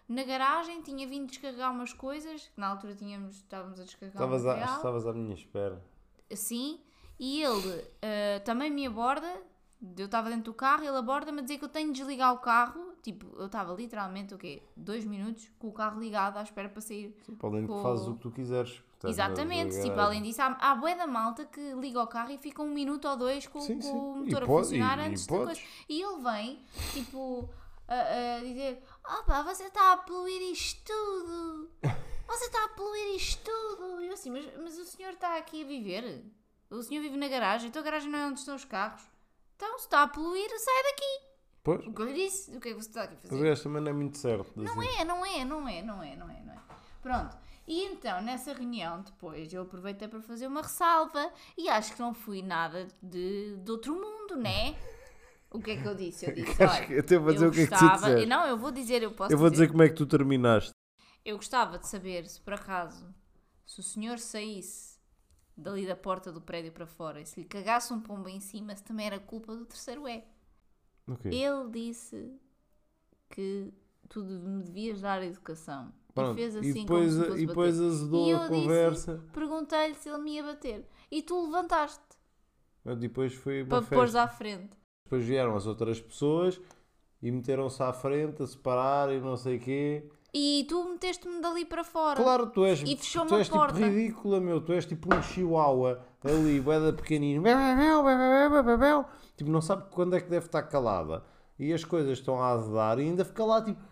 na garagem, tinha vindo descarregar umas coisas, que na altura estávamos a descarregar um material.
Estavas à minha espera.
Sim, e ele também me aborda, eu estava dentro do carro, ele aborda-me a dizer que eu tenho de desligar o carro, tipo, eu estava literalmente, 2 minutos com o carro ligado à espera para sair.
Sim, para além de que fazes o que tu quiseres.
Exatamente, tipo, além disso, há bué da malta que liga o carro e fica 1 minuto ou 2 com o motor a funcionar antes da coisa. E ele vem, tipo, a dizer, pá, você está a poluir isto tudo. Você está a poluir isto tudo. E eu assim, mas o senhor está aqui a viver? O senhor vive na garagem? Então a garagem não é onde estão os carros? Então se está a poluir, sai daqui.
Pois.
O que eu lhe disse, o que é que você está aqui a fazer?
Mas este também não é muito certo.
Não é. Pronto. E então, nessa reunião, depois, eu aproveitei para fazer uma ressalva e acho que não fui nada de outro mundo, né? O que é que eu disse? Eu disse, olha,
até vou dizer o que é que tu disseste.
Não, eu vou dizer, eu posso
Eu vou dizer como é que tu terminaste.
Eu gostava de saber se, por acaso, se o senhor saísse dali da porta do prédio para fora e se lhe cagasse um pombo em cima, se também era culpa do terceiro E.
Okay.
Ele disse que tu me devias dar educação.
Pronto.
E fez assim
e depois azedou a conversa.
Perguntei-lhe se ele me ia bater. E tu levantaste.
Eu depois fui
para pôres à frente.
Depois vieram as outras pessoas e meteram-se à frente a separar e não sei o quê.
E tu meteste-me dali para fora.
Claro, tu és
porta.
Tipo ridícula, meu. Tu és tipo um chihuahua ali, bué pequenino. Tipo, não sabe quando é que deve estar calada. E as coisas estão a azedar e ainda fica lá tipo...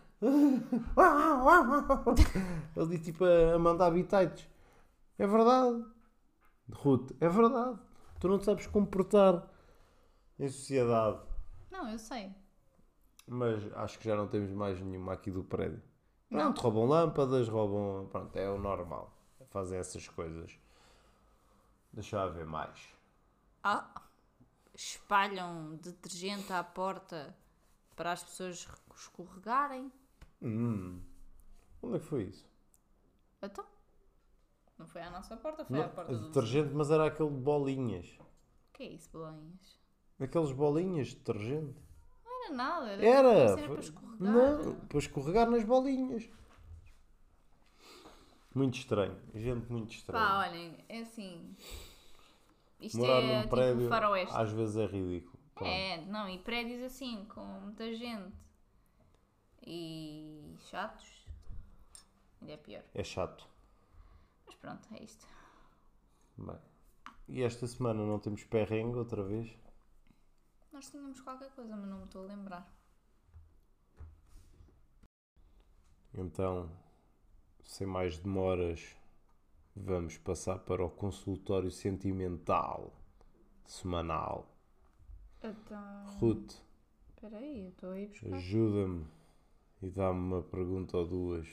ali tipo a mandar bitites. É verdade, Ruth, é verdade. Tu não te sabes comportar em sociedade.
Não, eu sei.
Mas acho que já não temos mais nenhuma aqui do prédio.
Não.
Pronto, roubam lâmpadas, roubam... Pronto, é o normal. Fazem essas coisas. Deixa eu ver mais.
Espalham detergente à porta para as pessoas escorregarem.
Onde é que foi isso?
Então, não foi à nossa porta, foi à porta do...
Detergente, mas era aquele de bolinhas.
O que é isso, bolinhas?
Aqueles bolinhas de detergente.
Não era nada,
era
para escorregar.
Não, para escorregar nas bolinhas. Muito estranho, gente muito estranha.
Pá, olhem, é assim... Isto
Morar
é
num prédio,
tipo faroeste.
às vezes é ridículo. Pronto.
Não, e prédios assim, com muita gente e chatos, ainda é pior.
É chato.
Mas pronto, é isto.
Bem. E esta semana não temos perrengue outra vez?
Nós tínhamos qualquer coisa, mas não me estou a lembrar.
Então, sem mais demoras, vamos passar para o consultório sentimental semanal.
Então...
Ruth,
espera aí, eu estou aí buscar.
ajuda-me e dá-me uma pergunta ou duas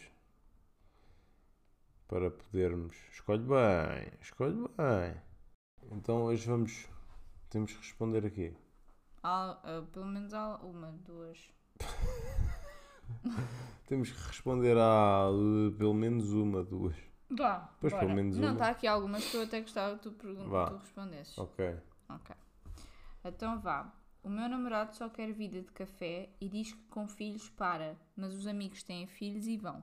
para podermos... Escolhe bem. Então hoje temos que responder aqui.
Pelo menos há uma, duas.
Temos que responder a pelo menos uma, duas.
Vá,
Pois
bora.
pelo menos uma.
Não, está aqui algumas que eu até gostava que tu respondesses.
Ok.
Então vá. O meu namorado só quer vida de café e diz que com filhos para, mas os amigos têm filhos e vão.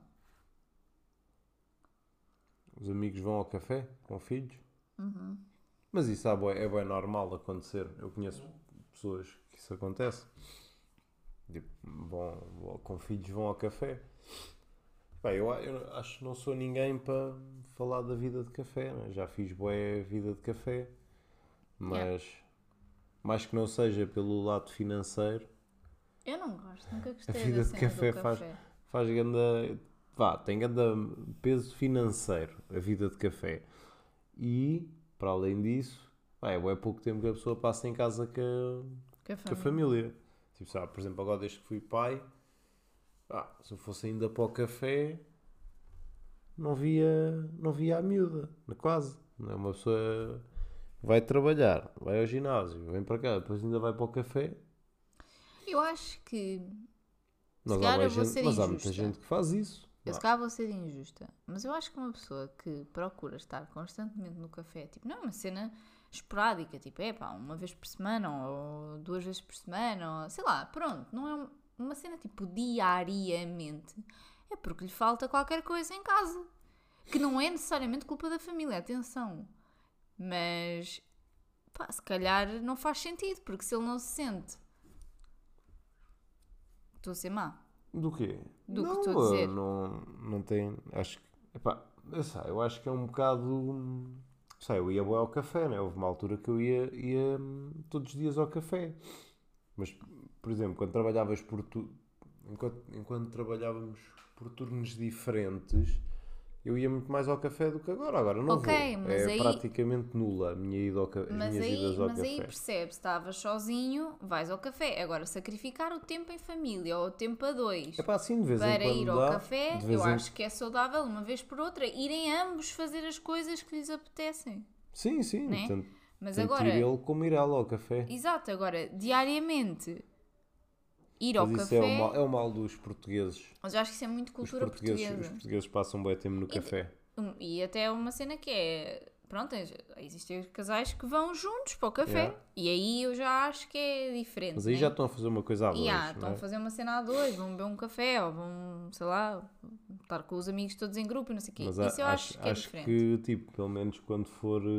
Os amigos vão ao café com filhos? Mas isso é bem normal acontecer. Eu conheço pessoas que isso acontece. Tipo, com filhos vão ao café. Bem, eu acho que não sou ninguém para falar da vida de café, né? Já fiz bué vida de café, mas mais que não seja pelo lado financeiro.
Eu não gosto, nunca gostei
A vida
da
de
cena
café
do
faz grande... tem grande peso financeiro, a vida de café. E, para além disso, é pouco tempo que a pessoa passa em casa com a família. Tipo, sabe, por exemplo, agora desde que fui pai, se eu fosse ainda para o café, não via a miúda, quase. Não é? Uma pessoa vai trabalhar, vai ao ginásio, vem para cá, depois ainda vai para o café.
Eu acho que...
Mas há muita gente que faz isso.
Eu se calhar vou ser injusta, mas eu acho que uma pessoa que procura estar constantemente no café, tipo, não é uma cena esporádica, tipo, uma vez por semana ou 2 vezes por semana, ou sei lá, pronto, não é uma cena tipo diariamente. é porque lhe falta qualquer coisa em casa. Que não é necessariamente culpa da família, atenção. Mas, pá, se calhar não faz sentido, porque se ele não se sente... Estou a ser má.
Do quê?
Do que
não,
estou a dizer.
Não tem. Acho que. Epá, eu acho que é um bocado. Sei, eu ia bué ao café, né? Houve uma altura que eu ia todos os dias ao café. Mas, por exemplo, quando trabalhavas enquanto trabalhávamos por turnos diferentes, eu ia muito mais ao café do que agora. Agora não
Ok,
vou.
mas
É
aí-
praticamente nula a minha ida as
Mas
minhas
aí,
idas ao
mas aí
café.
percebes, estavas sozinho, vais ao café. Agora, sacrificar o tempo em família ou o tempo a dois
É pá, assim, de vez em
para
quando
ir ao
dá,
café,
de vez
eu
em-
acho que é saudável uma vez por outra. Irem ambos fazer as coisas que lhes apetecem.
Sim, sim.
Né?
Tanto,
Mas
tanto
agora,
ir ele como ir ela ao café.
exato, agora, diariamente ir ao
Mas isso
café,
é o mal dos portugueses.
mas eu acho que isso é muito
Os
cultura
portugueses
portuguesa.
passam bem tempo no café.
E até uma cena que é, pronto, existem casais que vão juntos para o café.
Yeah.
E aí eu já acho que é diferente.
Mas aí
né?
já estão a fazer uma coisa a dois,
Estão
não
a
é?
fazer uma cena a dois, vão beber um café ou vão, sei lá, estar com os amigos todos em grupo e não sei o quê.
Mas
Isso eu acho que é diferente.
que, tipo, pelo menos quando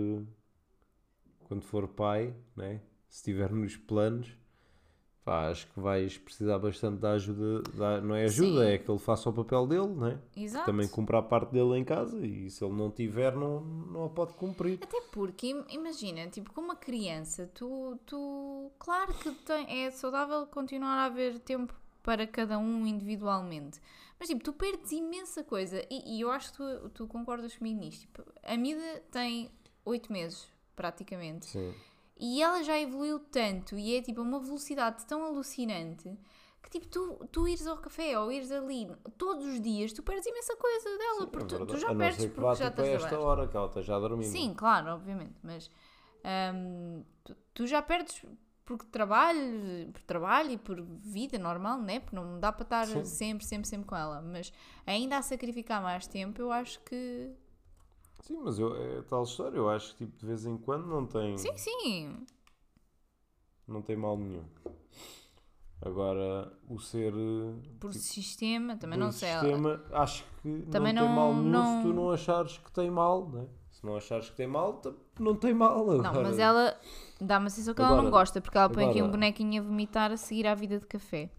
for pai, né? Se estiver nos planos, pá, acho que vais precisar bastante da ajuda, não é ajuda,
Sim.
é que ele faça o papel dele, né?
Exato.
Também cumpra a parte dele em casa e se ele não tiver, não a pode cumprir.
Até porque, imagina, tipo, com uma criança, tu claro que é saudável continuar a haver tempo para cada um individualmente. Mas, tipo, tu perdes imensa coisa. E eu acho que tu concordas comigo nisto. Tipo, a Mida tem 8 meses, praticamente.
Sim.
E ela já evoluiu tanto e é, tipo, uma velocidade tão alucinante que, tipo, tu ires ao café ou ires ali todos os dias, tu perdes imensa coisa dela.
Sim,
porque
é
tu
verdade.
já
A não
perdes
ser que
porque
vá,
já
tipo, a
estás a
esta
trabalhar.
hora que ela esteja a dormir.
Sim, claro, obviamente, mas tu já perdes porque por trabalho e por vida normal, né? Porque não dá para estar
Sim.
sempre com ela, mas ainda a sacrificar mais tempo, eu acho que
Sim, mas é tal história, eu acho que tipo, de vez em quando
sim,
não tem mal nenhum. Agora, o ser
por sistema, também
do
não sei.
sistema, acho que
Também
não tem mal
não-
nenhum
não-
se tu não achares que tem mal, né? Se não achares que tem mal, não tem mal.
Não,
Agora,
mas ela dá-me a sensação que ela não
Agora-
gosta, porque ela põe aqui um
agora-
bonequinho a vomitar a seguir à vida de café.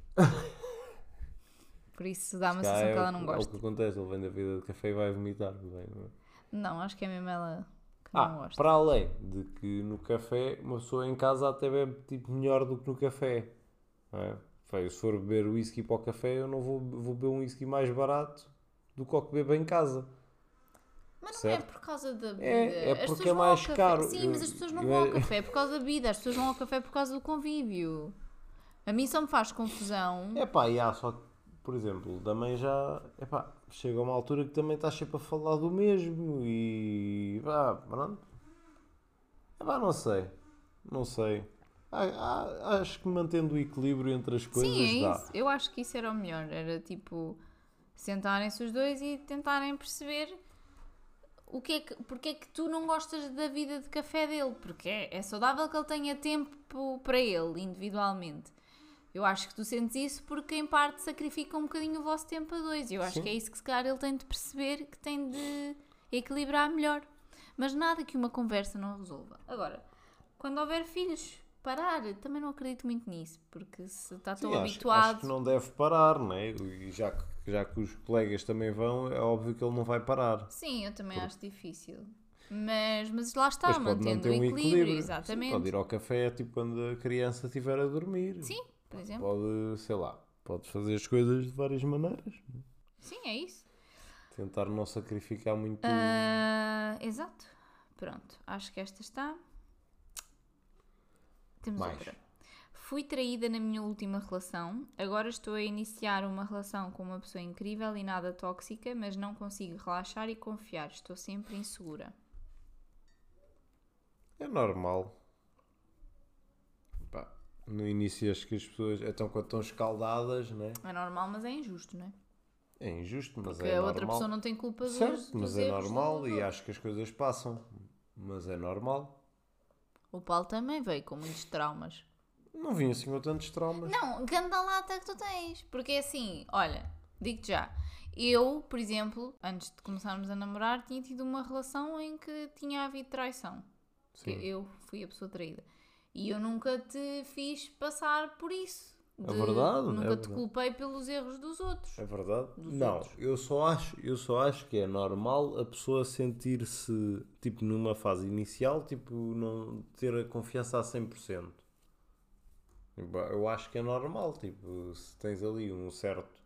Por isso dá-me a
cá
sensação que ela não
É o
gosta.
que acontece, ele vem da vida de café e vai vomitar. Não é?
Não, acho que é mesmo ela que não gosta.
Para além de que no café, uma pessoa em casa até bebe tipo, melhor do que no café. Não é? Se for beber whisky para o café, eu não vou beber um whisky mais barato do que o que bebo em casa.
Mas não
certo?
é por causa da bebida.
É
As
porque
pessoas
é
vão ao
mais
café.
caro.
Sim, mas as pessoas não vão ao café por causa da bebida. As pessoas vão ao café por causa do convívio. A mim só me faz confusão.
Só que, por exemplo, também já, chega uma altura que também estás sempre a falar do mesmo e, pronto. Não sei. Acho que mantendo o equilíbrio entre as coisas
Sim, é
dá.
isso. Eu acho que isso era o melhor. Era tipo sentarem-se os dois e tentarem perceber porque é que tu não gostas da vida de café dele. Porque é saudável que ele tenha tempo para ele, individualmente. Eu acho que tu sentes isso porque em parte sacrifica um bocadinho o vosso tempo a dois. Eu acho
Sim.
que é isso que se calhar ele tem de perceber que tem de equilibrar melhor. Mas nada que uma conversa não resolva. Agora, quando houver filhos, parar, também não acredito muito nisso, porque se está tão
Sim,
habituado.
acho que não deve parar, né? E já que os colegas também vão, é óbvio que ele não vai parar.
Sim, eu também acho difícil. Mas lá está,
Mas pode
mantendo
manter
o
um
equilíbrio,
Sim,
exatamente.
pode ir ao café tipo quando a criança estiver a dormir.
Sim, por exemplo.
Pode, sei lá, pode fazer as coisas de várias maneiras.
Sim, é isso.
Tentar não sacrificar muito.
Exato. Pronto, acho que esta está. Temos
Mais.
outra. Fui traída na minha última relação. Agora estou a iniciar uma relação com uma pessoa incrível e nada tóxica, mas não consigo relaxar e confiar. Estou sempre insegura.
É normal. No início acho que as pessoas então quando estão escaldadas, né?
É normal, mas é injusto, não é?
É injusto, mas
Porque
é
a outra
normal.
pessoa não tem culpa dos
Certo, mas é
erros
normal
do
e
outro.
acho que as coisas passam. Mas é normal.
O Paulo também veio com muitos traumas.
Não vim assim com tantos traumas.
Não, ganda lata que tu tens. Porque é assim, olha, digo-te já. Eu, por exemplo, antes de começarmos a namorar, tinha tido uma relação em que tinha havido traição.
Sim.
Eu fui a pessoa traída. E eu nunca te fiz passar por isso.
É verdade,
Nunca
é
te
verdade.
culpei pelos erros dos outros.
É verdade?
Dos
Não,
outros.
eu só acho que é normal a pessoa sentir-se, tipo, numa fase inicial, tipo, não ter a confiança a 100%. Tipo, eu acho que é normal, tipo, se tens ali um certo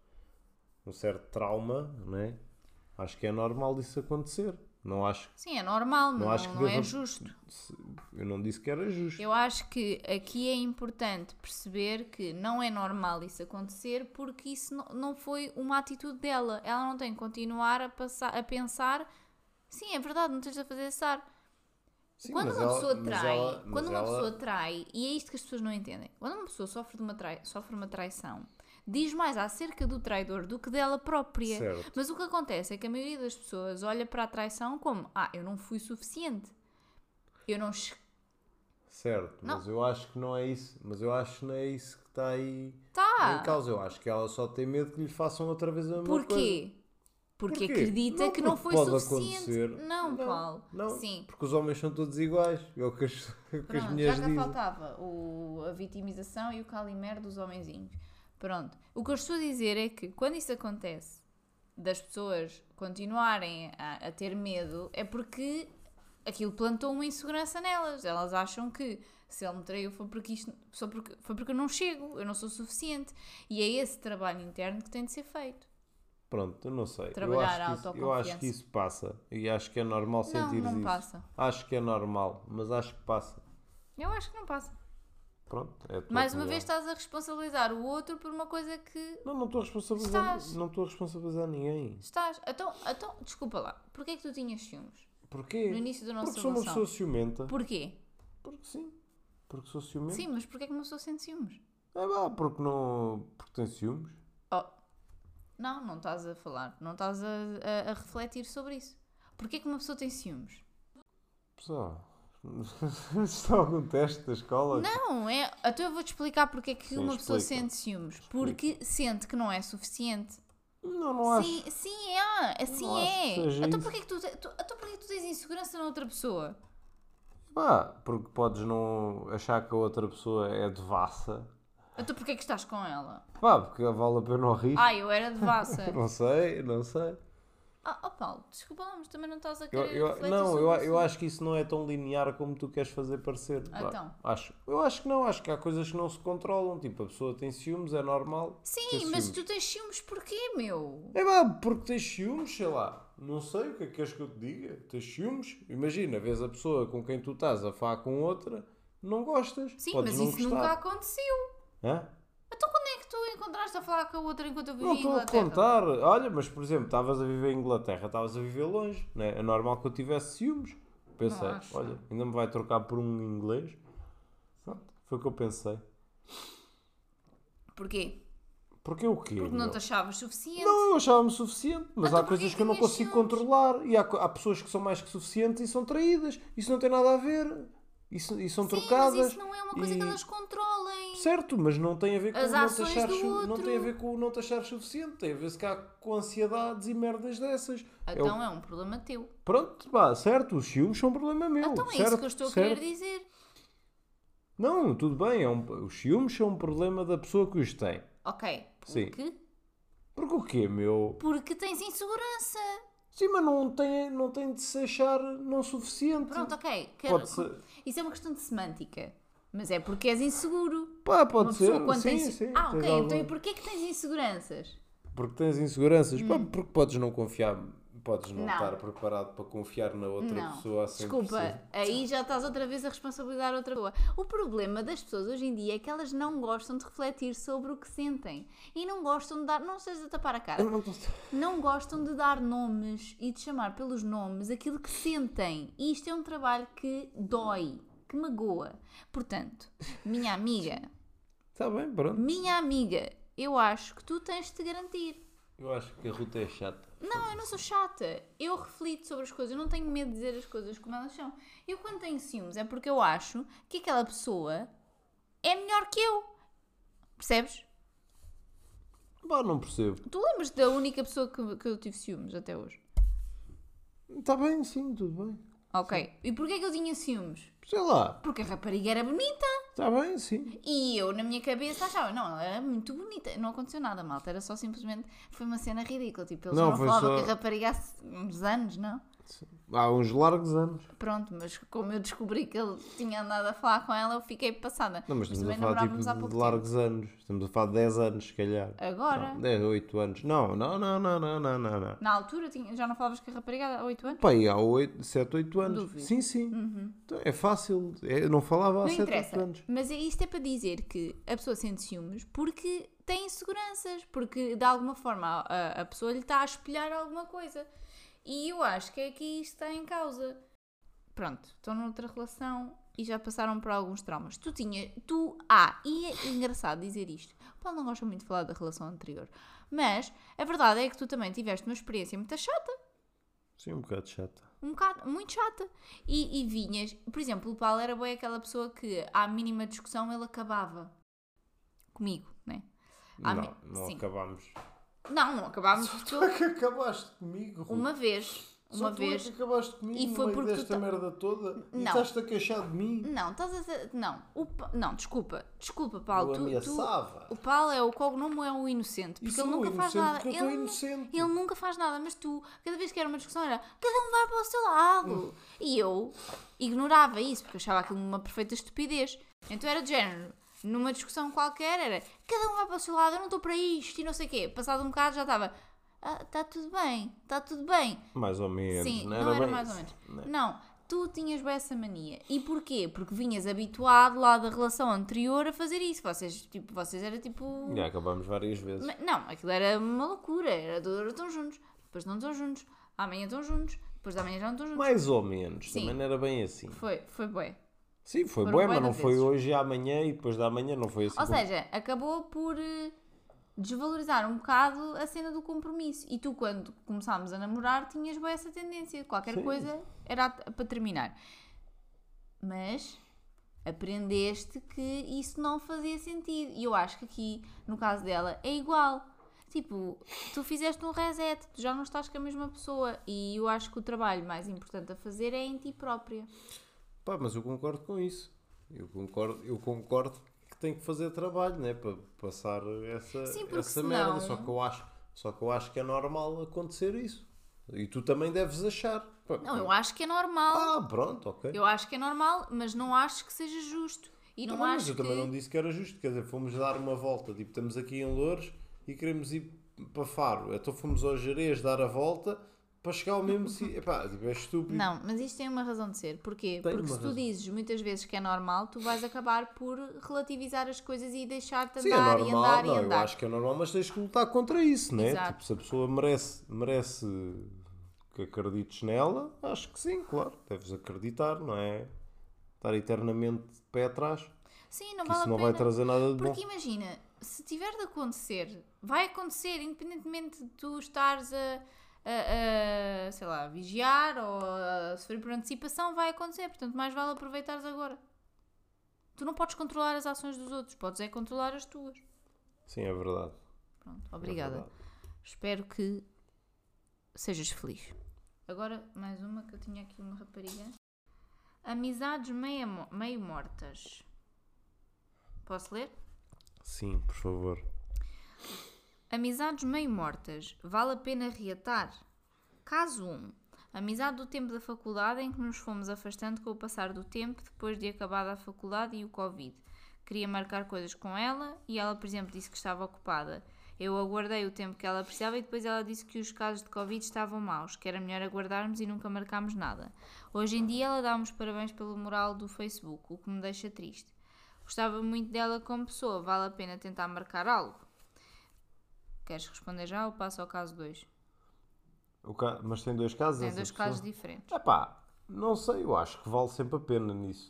trauma, né? Acho que é normal isso acontecer. Não acho,
Sim, é normal,
não acho que
não é
deva-
justo.
Eu não disse que era justo.
Eu acho que aqui é importante perceber que não é normal isso acontecer porque isso não foi uma atitude dela. Ela não tem que continuar a pensar, sim, é verdade, não tens a fazer cessar.
Sim,
Quando
mas
uma
ela-
pessoa
mas
trai,
ela- mas
quando uma
ela-
pessoa trai, e é isto que as pessoas não entendem, quando uma pessoa sofre uma traição, diz mais acerca do traidor do que dela própria.
Certo.
Mas o que acontece é que a maioria das pessoas olha para a traição como, eu não fui suficiente. Eu não che-
Certo,
Não.
mas eu acho que não é isso. Mas eu acho que não é isso que está aí
Tá.
em causa. Eu acho que ela só tem medo que lhe façam outra vez a mesma coisa.
Porquê? Porque
Porquê?
acredita que não foi
porque pode
suficiente.
acontecer.
Não, Paulo.
Não,
Sim.
porque os homens são todos iguais. É o que as, o que as
Pronto,
mulheres
já cá
dizem.
faltava a vitimização e o calimero dos homenzinhos. Pronto. O que eu estou a dizer é que quando isso acontece, das pessoas continuarem a ter medo, é porque aquilo plantou uma insegurança nelas. Elas acham que se ele me traiu foi porque eu não chego, eu não sou suficiente. E é esse trabalho interno que tem de ser feito.
Pronto, eu não sei.
Trabalhar a
eu acho que
autoconfiança.
isso passa. E acho que é normal sentir
não
isso.
passa.
Acho que é normal, mas acho que passa.
Eu acho que não passa.
Pronto, é a tua
Mais uma
opinião.
vez estás a responsabilizar o outro por uma coisa que
Não estou a responsabilizar.
Estás.
Não estou a responsabilizar ninguém.
estás. Então, desculpa lá. Porquê é que tu tinhas ciúmes?
Porquê?
No início da nossa
Porque sou uma
relação.
pessoa ciumenta.
Porquê?
Porque sim. Porque sou ciumento.
Sim, mas porquê é que uma pessoa sente ciúmes?
Porque não. Porque tem ciúmes.
Oh, não estás a falar. Não estás a refletir sobre isso. Porquê é que uma pessoa tem ciúmes?
Pessoal. Está algum teste da escola?
Não, então eu vou-te explicar porque é que
Sim,
uma pessoa
explica.
sente ciúmes. Porque sente que não é suficiente.
Não acho.
Sim, é. Assim
Não acho que
é.
seja
Então
isso.
porquê que tu tens insegurança na outra pessoa?
Porque podes não achar que a outra pessoa é devassa.
Então porquê que estás com ela?
Porque vale a pena o risco.
Eu era devassa.
Não sei.
Paulo, desculpa lá, mas também não estás a
Eu,
querer
eu,
refletir
não,
sobre
eu,
o
eu
assunto.
acho que isso não é tão linear como tu queres fazer parecer.
Então?
Eu acho que não, acho que há coisas que não se controlam. Tipo, a pessoa tem ciúmes, é normal. ter
Sim, mas
ciúmes.
tu tens ciúmes porquê, meu?
Porque tens ciúmes, sei lá. Não sei o que é que queres que eu te diga. Tens ciúmes? Imagina, vês a pessoa com quem tu estás a falar com outra, não gostas.
Sim,
Podes
mas
não
isso
gostar.
nunca aconteceu.
Hã?
Então quando é que tu encontraste a falar com a outra enquanto eu vivia
Não
em
estou a
Inglaterra?
contar. Olha, mas por exemplo, estavas a viver em Inglaterra, estavas a viver longe. Né? É normal que eu tivesse ciúmes. Pensei,
Não acho.
olha, ainda me vai trocar por um inglês. Pronto, foi o que eu pensei.
Porquê?
Porque o quê?
Porque não
meu?
te achavas suficiente.
Não, eu achava-me suficiente, mas
Então
há
porquê
coisas
que
que eu não
tinhas
consigo
ciúmes?
controlar. E há pessoas que são mais que suficientes e são traídas. Isso não tem nada a ver. E são
Sim,
trocadas.
mas isso não é uma coisa
e-
que elas controlem.
Certo, mas não tem a ver com
As
não te
ações
achares,
do
não
outro.
tem a ver com o não te achares suficiente. Tem a ver se cá com ansiedades e merdas dessas.
Então é um problema teu.
Pronto, certo, os ciúmes são um problema meu.
Então é
certo,
isso que eu estou a
certo.
querer dizer.
Não, tudo bem, os ciúmes são um problema da pessoa que os tem.
Ok.
Sim.
Porque?
Porque o quê, meu?
Porque tens insegurança.
Sim, mas não tem de se achar não suficiente.
Pronto, ok.
Pode ser.
Isso é uma questão de semântica. Mas é porque és inseguro.
Pode
Uma
ser.
pessoa quando
Sim,
tem...
sim.
ok.
tens
Então
algum-
e porquê que tens inseguranças?
Porque tens inseguranças. Porque podes não confiar, podes não
Não.
estar preparado para confiar na outra
Não.
pessoa a 100%.
Desculpa, aí já estás outra vez a responsabilizar outra pessoa. O problema das pessoas hoje em dia é que elas não gostam de refletir sobre o que sentem. E não gostam de dar... Não sejas a tapar a cara.
Eu não tô-
Não gostam de dar nomes e de chamar pelos nomes aquilo que sentem. E isto é um trabalho que dói, que magoa. Portanto, minha amiga,
Está bem, pronto.
eu acho que tu tens de te garantir.
Eu acho que a Ruta é chata.
Não, eu não sou chata. Eu reflito sobre as coisas. Eu não tenho medo de dizer as coisas como elas são. Eu quando tenho ciúmes é porque eu acho que aquela pessoa é melhor que eu. Percebes?
Pá, não percebo.
Tu lembras-te da única pessoa que eu tive ciúmes até hoje?
Está bem, sim, tudo bem.
Ok. E porquê que eu tinha ciúmes?
Sei lá.
Porque a rapariga era bonita.
Está bem, sim.
E eu, na minha cabeça, achava, não, ela era muito bonita. Não aconteceu nada, malta. Era só simplesmente, foi uma cena ridícula. Tipo, eles
Não,
não
foi
falavam
só-
que a rapariga há uns anos, não?
Há uns largos anos.
Pronto, mas como eu descobri que ele tinha andado a falar com ela, eu fiquei passada.
Não, mas estamos a
também
falar tipo,
namorávamos há pouco
de largos anos. Estamos a falar de 10 anos, se calhar.
Agora?
Não, 10, 8 anos. Não.
Na altura, já não falavas com a rapariga há 8 anos?
Pá, e há 8, 7, 8 anos.
Duvido.
Sim. Então, é fácil. Eu não falava há
Não
7, 8
interessa.
anos.
Mas isto é para dizer que a pessoa sente ciúmes porque tem inseguranças, porque de alguma forma a pessoa lhe está a espelhar alguma coisa. E eu acho que é aqui isto está em causa. Pronto, estão noutra relação e já passaram por alguns traumas. E é engraçado dizer isto. O Paulo não gosta muito de falar da relação anterior. Mas a verdade é que tu também tiveste uma experiência muito chata.
Sim, um bocado chata.
Um bocado, muito chata. E vinhas, por exemplo, o Paulo era bem aquela pessoa que à mínima discussão ele acabava comigo, né?
Não
Sim.
acabámos.
Não acabámos
Tu é que acabaste comigo, Ruth.
uma vez.
Só tu é que acabaste comigo
E
no
foi
meio
porque
desta merda toda e
Não.
estás-te a queixar de mim.
Não, estás a. Não, desculpa, Paulo.
Eu ameaçava.
O Paulo é o cognomo, é o inocente. Porque
Isso
ele
não é
nunca faz
inocente,
nada.
porque eu estou inocente.
Ele nunca faz nada, mas tu, cada vez que era uma discussão, era cada um vai para o seu lado. E eu ignorava isso, porque eu achava aquilo uma perfeita estupidez. Então era de género. Numa discussão qualquer, era cada um vai para o seu lado, eu não estou para isto e não sei o quê. Passado um bocado já estava. Está tudo bem.
Mais ou menos.
Sim,
não
era
bem
mais ou
isso.
menos. Não, tu tinhas bem essa mania. E porquê? Porque vinhas habituado lá da relação anterior a fazer isso. Vocês era tipo...
Já acabámos várias vezes.
Não, aquilo era uma loucura. Era estão juntos, depois não estão juntos, amanhã estão juntos, depois da manhã já não estão juntos.
Mais ou menos.
Sim.
Também não era bem assim.
Foi bué.
Sim, foi
Foram
bem,
bué
mas não
de
foi
vezes.
hoje e amanhã e depois da manhã não foi assim.
Ou seja, acabou por desvalorizar um bocado a cena do compromisso. E tu, quando começámos a namorar, tinhas bem essa tendência. Qualquer
Sim.
coisa era para terminar. Mas aprendeste que isso não fazia sentido. E eu acho que aqui, no caso dela, é igual. Tipo, tu fizeste um reset, tu já não estás com a mesma pessoa. E eu acho que o trabalho mais importante a fazer é em ti própria.
Pá, mas eu concordo com isso. Eu concordo que tem que fazer trabalho, né? Para passar
Sim, porque
essa
senão-
merda. Só que eu acho que é normal acontecer isso. E tu também deves achar. Pá,
Não, eu acho que é normal.
pronto, ok.
Eu acho que é normal, mas não acho que seja justo. E não
Tá bem, mas
acho
eu
que...
também não disse que era justo. Quer dizer, fomos dar uma volta. Tipo, estamos aqui em Loures e queremos ir para Faro. Então fomos ao Jerez dar a volta para chegar ao mesmo sítio. Epá, tipo, é estúpido.
Não, mas isto tem uma razão de ser. Porquê?
Tem
Porque
uma
se tu
razão.
dizes muitas vezes que é normal, tu vais acabar por relativizar as coisas e deixar-te
Sim, é
andar e
normal.
andar
Não,
e
eu
andar.
acho que é normal, mas tens que lutar contra isso, né?
Exato.
Tipo, se a pessoa merece que acredites nela, acho que sim, claro. Deves acreditar, não é? Estar eternamente de pé atrás.
Sim, não
Que
vale
isso
a
não
pena.
vai trazer nada de bom.
Porque imagina, se tiver de acontecer, vai acontecer, independentemente de tu estares sei lá, vigiar ou a sofrer por antecipação, vai acontecer. Portanto, mais vale aproveitares agora. Tu não podes controlar as ações dos outros, podes é controlar as tuas.
Sim, é verdade.
Pronto,
É
obrigada.
verdade.
Espero que sejas feliz. Agora, mais uma que eu tinha aqui, uma rapariga. Amizades meio mortas. Posso ler?
Sim, por favor.
Amizades meio mortas. Vale a pena reatar? Caso 1. Amizade do tempo da faculdade em que nos fomos afastando com o passar do tempo depois de acabada a faculdade e o Covid. Queria marcar coisas com ela e ela, por exemplo, disse que estava ocupada. Eu aguardei o tempo que ela precisava e depois ela disse que os casos de Covid estavam maus, que era melhor aguardarmos e nunca marcarmos nada. Hoje em dia ela dá-me os parabéns pelo mural do Facebook, o que me deixa triste. Gostava muito dela como pessoa, vale a pena tentar marcar algo? Queres responder já ou passo ao caso 2?
Mas tem dois casos?
Tem
essa
dois
pessoa?
casos diferentes.
Epá, não sei, eu acho que vale sempre a pena nisso.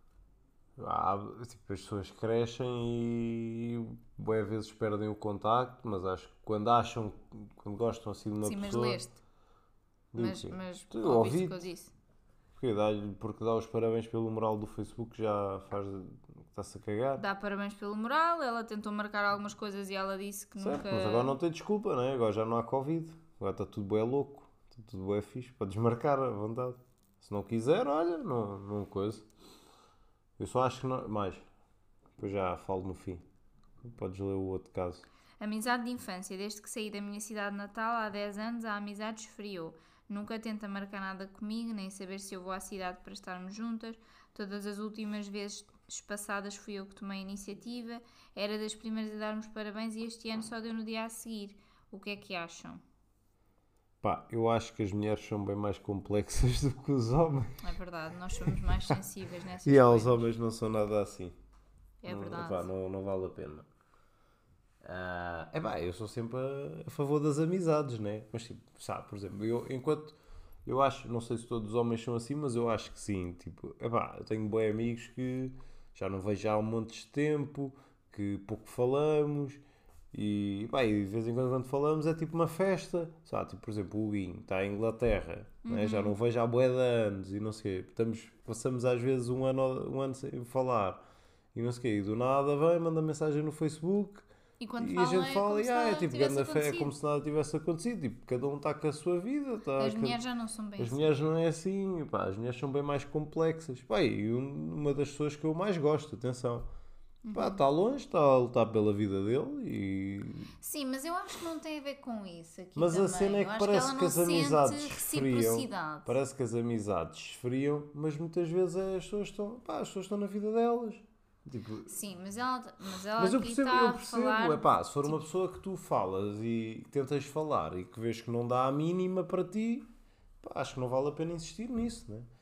Tipo, as pessoas crescem e boas vezes perdem o contacto, mas acho que quando gostam assim de uma
Sim, mas
pessoa...
leste.
Digo
Mas
quê?
ouviste
ouvi
o que eu disse.
Porquê? Porque dá os parabéns pelo mural do Facebook, já faz... Está-se a cagar.
Dá parabéns pelo moral, ela tentou marcar algumas coisas e ela disse que
Certo,
nunca...
mas agora não tem desculpa, né? Agora já não há Covid. Agora está tudo bué louco. Está tudo bué fixe. Podes marcar à vontade. Se não quiser, olha, não coisa. Eu só acho que não... Mais. Depois já falo no fim. Podes ler o outro caso.
Amizade de infância. Desde que saí da minha cidade natal, há 10 anos, a amizade esfriou. Nunca tenta marcar nada comigo, nem saber se eu vou à cidade para estarmos juntas. Todas as últimas vezes passadas fui eu que tomei a iniciativa. Era das primeiras a dar-nos parabéns e este ano só deu no dia a seguir. O que é que acham?
Pá, eu acho que as mulheres são bem mais complexas do que os homens.
É verdade, nós somos mais sensíveis nessas
E
coisas.
os homens não são nada assim.
É verdade.
Pá, não vale a pena. Eu sou sempre a favor das amizades, né? Mas tipo, sabe, por exemplo, eu acho, não sei se todos os homens são assim, mas eu acho que sim. Tipo, eu tenho bons amigos que já não vejo há um monte de tempo, que pouco falamos e de vez em quando falamos é tipo uma festa. Sabe, tipo, por exemplo, o Guinho está em Inglaterra, né? Já não vejo há bué de anos e não sei o quê. Passamos às vezes um ano sem falar e não sei o quê. E do nada vem, manda mensagem no Facebook.
E quando
E
falam,
a gente fala,
é como se nada
tipo,
tivesse
grande fé, é
acontecido.
como se nada tivesse acontecido. Tipo, cada um está com a sua vida.
As mulheres já não são bem
As
assim.
mulheres não é assim, pá, as mulheres são bem mais complexas. Pá, e uma das pessoas que eu mais gosto, atenção. Pá, está longe, está a lutar pela vida dele e...
Sim, mas eu acho que não tem a ver com isso aqui
Mas
também.
a cena é
Eu
que
acho
parece
ela
que
não
as amizades
sente
esfriam.
reciprocidade.
Parece que as amizades esfriam, mas muitas vezes as pessoas estão na vida delas. Tipo,
Sim, mas ela
mas eu
aqui
percebo,
está a falar...
se for uma pessoa que tu falas e tentas falar e que vês que não dá a mínima para ti, pá, acho que não vale a pena insistir nisso, né?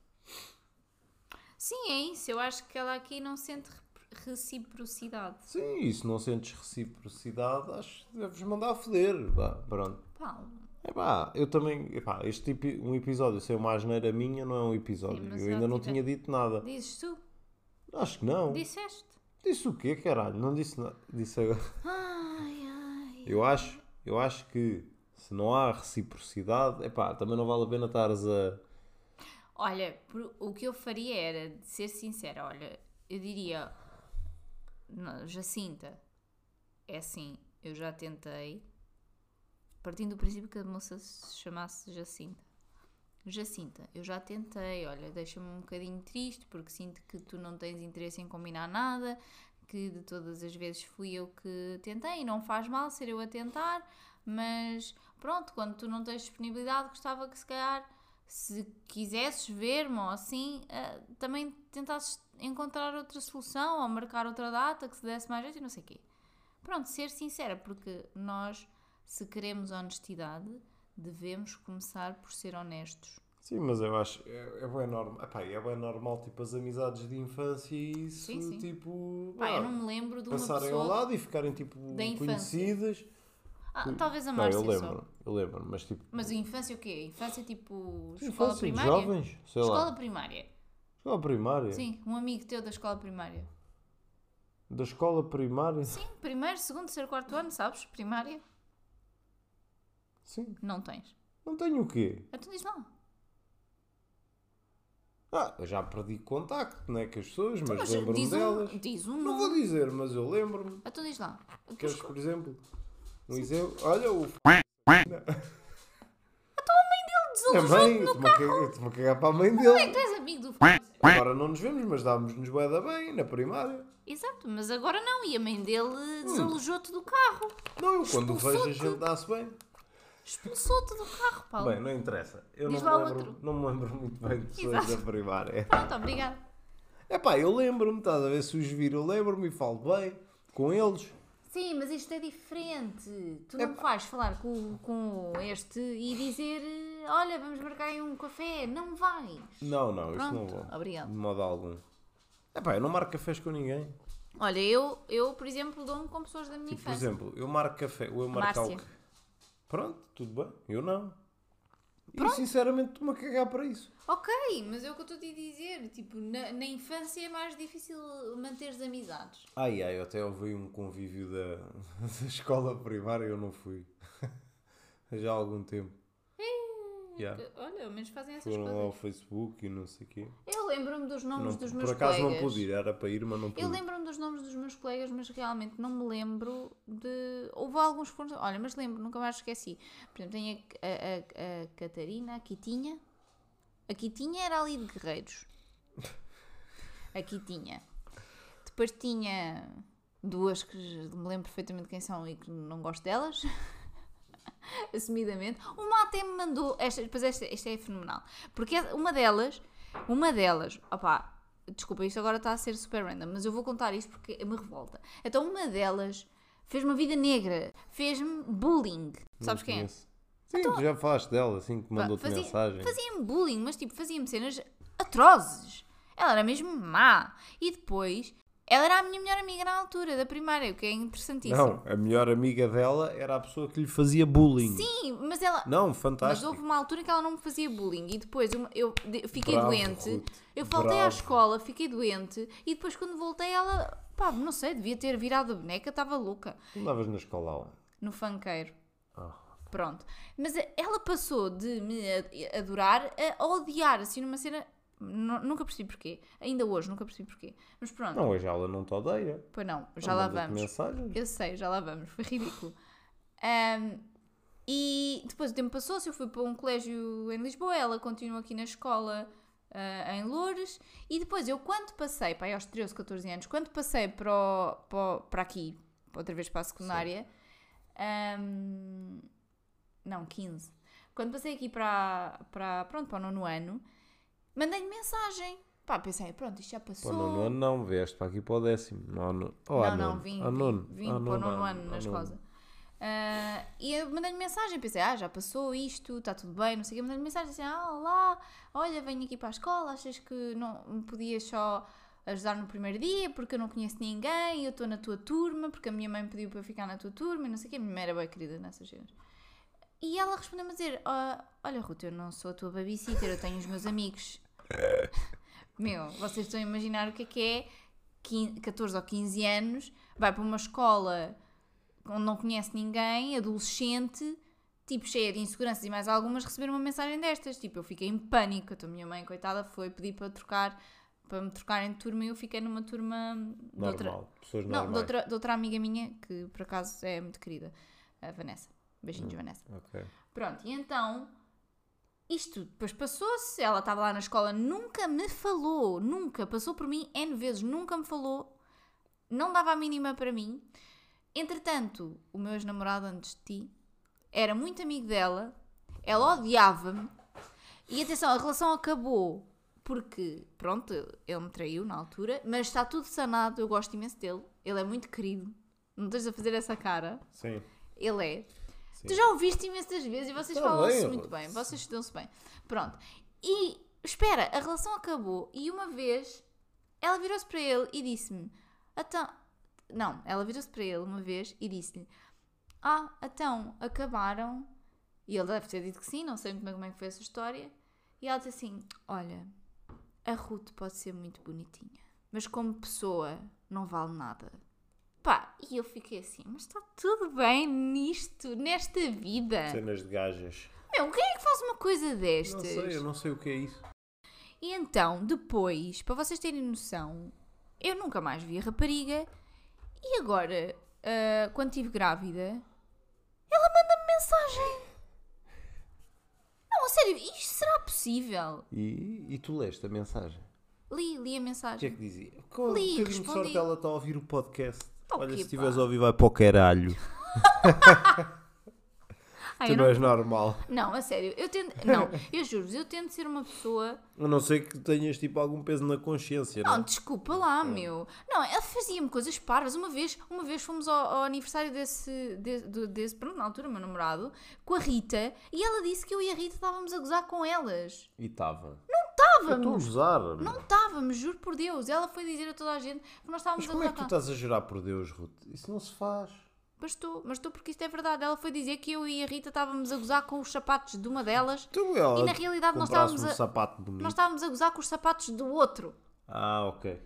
Sim, é isso. Eu acho que ela aqui não sente reciprocidade.
Sim, e se não sentes reciprocidade, acho que deves mandar a foder, pá, pronto.
Pá,
Eu também, um episódio sem uma asneira minha não é um episódio,
Sim, mas
eu
já
ainda não
tive-
tinha dito nada.
dizes tu?
Acho que não.
Disseste?
Disse o quê, caralho? Não disse nada. Disse agora.
Ai.
Eu acho que se não há reciprocidade, também não vale a pena estares a...
Olha, o que eu faria era, de ser sincera, olha, eu diria, não, Jacinta, é assim, eu já tentei, partindo do princípio que a moça se chamasse Jacinta. Jacinta, eu já tentei, olha, deixa-me um bocadinho triste porque sinto que tu não tens interesse em combinar nada, que de todas as vezes fui eu que tentei e não faz mal ser eu a tentar, mas pronto, quando tu não tens disponibilidade, gostava que se calhar, se quisesses ver-me ou assim, também tentasses encontrar outra solução ou marcar outra data que se desse mais jeito e não sei o quê. Pronto, ser sincera, porque nós, se queremos honestidade, devemos começar por ser honestos.
Sim, mas eu acho, é bem normal, é bem normal, tipo, as amizades de infância e isso,
Sim.
tipo...
Pá, eu não me lembro de uma
passarem
pessoa
ao lado e ficarem, tipo,
da infância.
conhecidas.
Talvez a
Não,
Márcia
eu lembro, mas tipo...
Mas a infância o quê? A infância tipo escola
Infância de
primária?
jovens, sei lá.
Escola primária.
Escola primária?
Sim, um amigo teu da escola primária.
Da escola primária?
Sim, primeiro, segundo, terceiro, quarto ano, sabes? Primária.
Sim.
Não tens.
Não tenho o quê?
Então diz lá.
Eu já perdi contacto, né, com as pessoas, mas
Mas
lembro-me delas.
diz um
Não vou
nome.
dizer, mas eu lembro-me.
Então diz lá.
Queres, por exemplo, um exemplo? Olha, o
Desalojou-te no carro.
estou-me a cagar para a mãe
Como é que
dele.
tu és amigo do
Agora não nos vemos, mas dávamos-nos bué da bem na primária.
Exato, mas agora não. E a mãe dele desalojou-te do carro.
Não, eu quando o vejo a
Expulsou-te.
gente dá-se bem.
Expulsou-te do carro, Paulo.
Bem, não interessa. Eu
Diz
não
lá
me lembro,
outro.
não me lembro muito bem de pessoas
Exato.
da primária.
Pronto, obrigada.
Eu lembro-me, estás a ver se os vir, eu lembro-me e falo bem com eles.
Sim, mas isto é diferente. Tu não vais falar com este e dizer olha, vamos marcar aí um café. Não vais.
Não, isso
Pronto,
não vou.
obrigado.
De modo algum. Eu não marco cafés com ninguém.
Olha, eu por exemplo, dou-me com pessoas da minha
Tipo, por
infância.
exemplo, eu marco café, ou eu marco
Márcia.
algo. Pronto, tudo bem. Eu não. E sinceramente estou-me a cagar para isso.
Ok, mas é o que eu estou a te dizer. Tipo, na infância é mais difícil manteres amizades.
Eu até ouvi um convívio da escola primária e eu não fui. Já há algum tempo. Yeah.
Olha, ao menos fazem essas
Foram
coisas.
ao Facebook e não sei o quê.
Eu lembro-me dos nomes dos meus
por acaso
colegas.
não pude ir, era para ir, mas não pude.
Eu lembro-me dos nomes dos meus colegas, mas realmente não me lembro de... Houve alguns que foram... Olha, mas lembro, nunca mais esqueci. Por exemplo, tem a Catarina, a Quitinha. A Quitinha era ali de Guerreiros. A Quitinha. Depois tinha duas que me lembro perfeitamente quem são e que não gosto delas. Assumidamente. Uma até me mandou... Esta é fenomenal. Porque uma delas... Opá, desculpa, isto agora está a ser super random, mas eu vou contar isto porque me revolta. Então uma delas fez uma vida negra. Fez-me bullying. Sabes quem é?
Sim, tu já falaste dela, assim, que mandou-te mensagem.
Fazia-me bullying, mas tipo, fazia-me cenas atrozes. Ela era mesmo má. E depois... Ela era a minha melhor amiga na altura, da primária, o que é interessantíssimo.
Não, a melhor amiga dela era a pessoa que lhe fazia bullying.
Sim, mas ela...
Não,
Mas
fantástico.
houve uma altura em que ela não me fazia bullying e depois eu fiquei
Bravo,
doente.
Ruth.
Eu faltei à
Bravo.
escola, fiquei doente e depois quando voltei ela, pá, não sei, devia ter virado a boneca, estava louca.
Tu andavas na escola onde?
No funkeiro.
Ah.
Pronto. Mas ela passou de me adorar a odiar, assim, numa cena... Nunca percebi porquê. Ainda hoje, nunca percebi porquê. Mas pronto.
Não, hoje ela não te odeia.
Pois não, já
Ela
lá
manda-te
vamos.
mensagens.
Eu sei, já lá vamos. Foi ridículo. E depois o tempo passou-se, eu fui para um colégio em Lisboa, ela continua aqui na escola em Loures. E depois eu, quando passei, pá, aos 13, 14 anos, quando passei para aqui, outra vez para a secundária, não, 15. Quando passei aqui para o nono ano, mandei-lhe mensagem. Pá, pensei, pronto, isto já passou.
Para o nono ano não, vieste para aqui para o 10º.
Não, vim para o nono ano na escola. E eu mandei-lhe mensagem, pensei, já passou isto, está tudo bem, não sei o quê. Mandei-lhe mensagem assim, olá, olha, venho aqui para a escola, achas que não me podias só ajudar no primeiro dia, porque eu não conheço ninguém, eu estou na tua turma, porque a minha mãe pediu para eu ficar na tua turma, e não sei o quê. A minha mãe era bem querida nessas cenas. E ela respondeu-me a dizer, olha Ruth, eu não sou a tua babysitter, eu tenho os meus amigos. Meu, vocês estão a imaginar o que é 14 ou 15 anos, vai para uma escola onde não conhece ninguém, adolescente, tipo cheia de inseguranças e mais algumas, receber uma mensagem destas. Tipo, eu fiquei em pânico, a minha mãe, coitada, foi pedir para me trocarem de turma e eu fiquei numa turma de outra...
Pessoas
Não,
normais.
de outra amiga minha, que por acaso é muito querida, a Vanessa. Beijinhos, Vanessa.
Ok.
Pronto, e então... Isto depois passou-se, ela estava lá na escola, nunca me falou, nunca, passou por mim N vezes, nunca me falou, não dava a mínima para mim. Entretanto, o meu ex-namorado antes de ti era muito amigo dela, ela odiava-me, e atenção, a relação acabou porque, pronto, ele me traiu na altura, mas está tudo sanado, eu gosto imenso dele, ele é muito querido, não tens a fazer essa cara,
Sim.
ele é.
Sim.
Tu já ouviste imensas vezes e vocês falam-se muito bem, vocês estão-se bem. Pronto. E, espera, a relação acabou e uma vez ela virou-se para ele e disse-me, ela virou-se para ele uma vez e disse-lhe, então, acabaram. E ele deve ter dito que sim, não sei muito bem como é que foi essa história. E ela disse assim, olha, a Ruth pode ser muito bonitinha, mas como pessoa não vale nada. Pá, e eu fiquei assim, mas está tudo bem nesta vida?
Cenas de gajas.
Meu, quem é que faz uma coisa destas?
Não sei, eu não sei o que é isso.
E então, depois, para vocês terem noção, eu nunca mais vi a rapariga e agora, quando estive grávida, ela manda-me mensagem. Não, a sério, isto será possível?
E tu leste a mensagem?
Li a
O que é
mensagem.
que dizia?
Li,
Que
respondi.
sorte ela está a ouvir o podcast.
Tá
Olha,
ok,
se
pá.
estiveres a ouvir, vai para o caralho.
Ai,
Tu
eu
não
não...
és normal.
Não, a sério, eu juro-vos, eu tento ser uma pessoa...
A não ser que tenhas tipo algum peso na consciência,
Não,
não?
desculpa lá, meu. Não, ela fazia-me coisas parvas. Uma vez fomos ao aniversário desse, pronto, na altura, meu namorado, com a Rita, e ela disse que eu e a Rita estávamos a gozar com elas.
E estava.
Estávamos!
Eu estou a gozar.
Não estávamos, juro por Deus. Ela foi dizer a toda a gente que nós estávamos
Mas
a
como é
gozar
que tu
com...
estás a jurar por Deus, Ruth? Isso não se faz.
Mas estou porque isto é verdade. Ela foi dizer que eu e a Rita estávamos a gozar com os sapatos de uma delas
Tu, ela
e na realidade nós
comprasse
estávamos
um
a...
sapato bonito.
Nós estávamos a gozar com os sapatos do outro.
Ah, ok.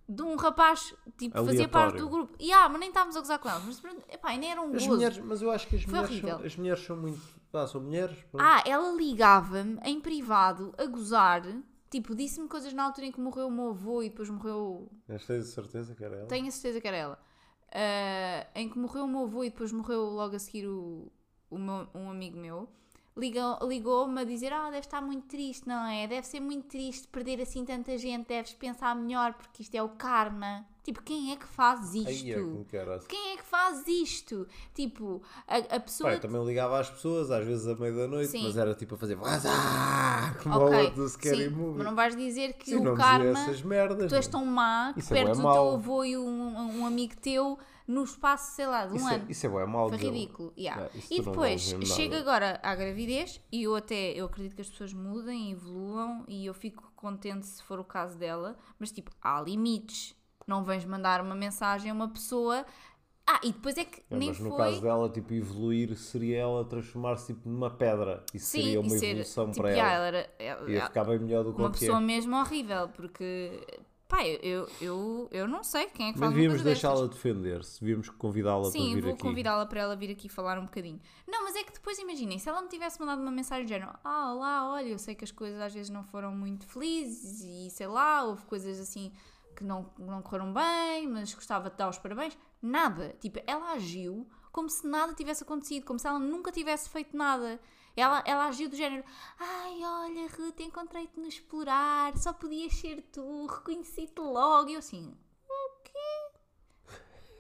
de um rapaz, tipo, fazia parte do grupo. Mas nem estávamos a gozar com ela. Mas, epá, nem era um
As
gozo.
mulheres, mas eu acho que
Foi horrível.
as mulheres são muito... são mulheres. Pronto.
Ela ligava-me em privado a gozar. Tipo, disse-me coisas na altura em que morreu o meu avô e depois morreu...
Tens certeza que era ela?
Tenho a certeza que era ela. Em que morreu o meu avô e depois morreu logo a seguir um amigo meu. Ligou-me a dizer, deve estar muito triste, não é? Deve ser muito triste perder assim tanta gente, deves pensar melhor porque isto é o karma. Tipo, quem é que faz isto? Quem é que faz isto? Tipo, a pessoa...
Pai, também ligava às pessoas, às vezes à meia da noite,
Sim.
mas era tipo a fazer como o outro se quer ir
mas não vais dizer que
não
o karma,
essas merdas,
tu és tão má que
Isso
perdes o
mau.
teu avô e um amigo teu no espaço, sei lá, de um ano.
Isso é mau.
Foi ridículo.
Isso
E
tu não
depois
vales
chega
nada.
agora à gravidez e eu acredito que as pessoas mudem e evoluam e eu fico contente se for o caso dela, mas tipo, há limites. Não vens mandar uma mensagem a uma pessoa. E depois é que nem
mas no
foi...
caso dela, tipo, evoluir seria ela transformar-se tipo, numa pedra. Isso seria uma evolução para ela. Ia ficar bem melhor do que
uma pessoa mesmo horrível, porque... eu não sei quem é que faz uma coisa destas.
Mas devíamos deixá-la defender-se. Devíamos convidá-la para vir aqui.
Sim, vou convidá-la para ela vir aqui falar um bocadinho. Não, mas é que depois imaginem, se ela me tivesse mandado uma mensagem de género, olá, olha, eu sei que as coisas às vezes não foram muito felizes e sei lá, houve coisas assim que não correram bem, mas gostava de dar os parabéns. Nada. Tipo, ela agiu como se nada tivesse acontecido, como se ela nunca tivesse feito nada. Ela agiu do género, olha, Ruth, encontrei-te no Explorar, só podias ser tu, reconheci-te logo. E eu assim, o quê?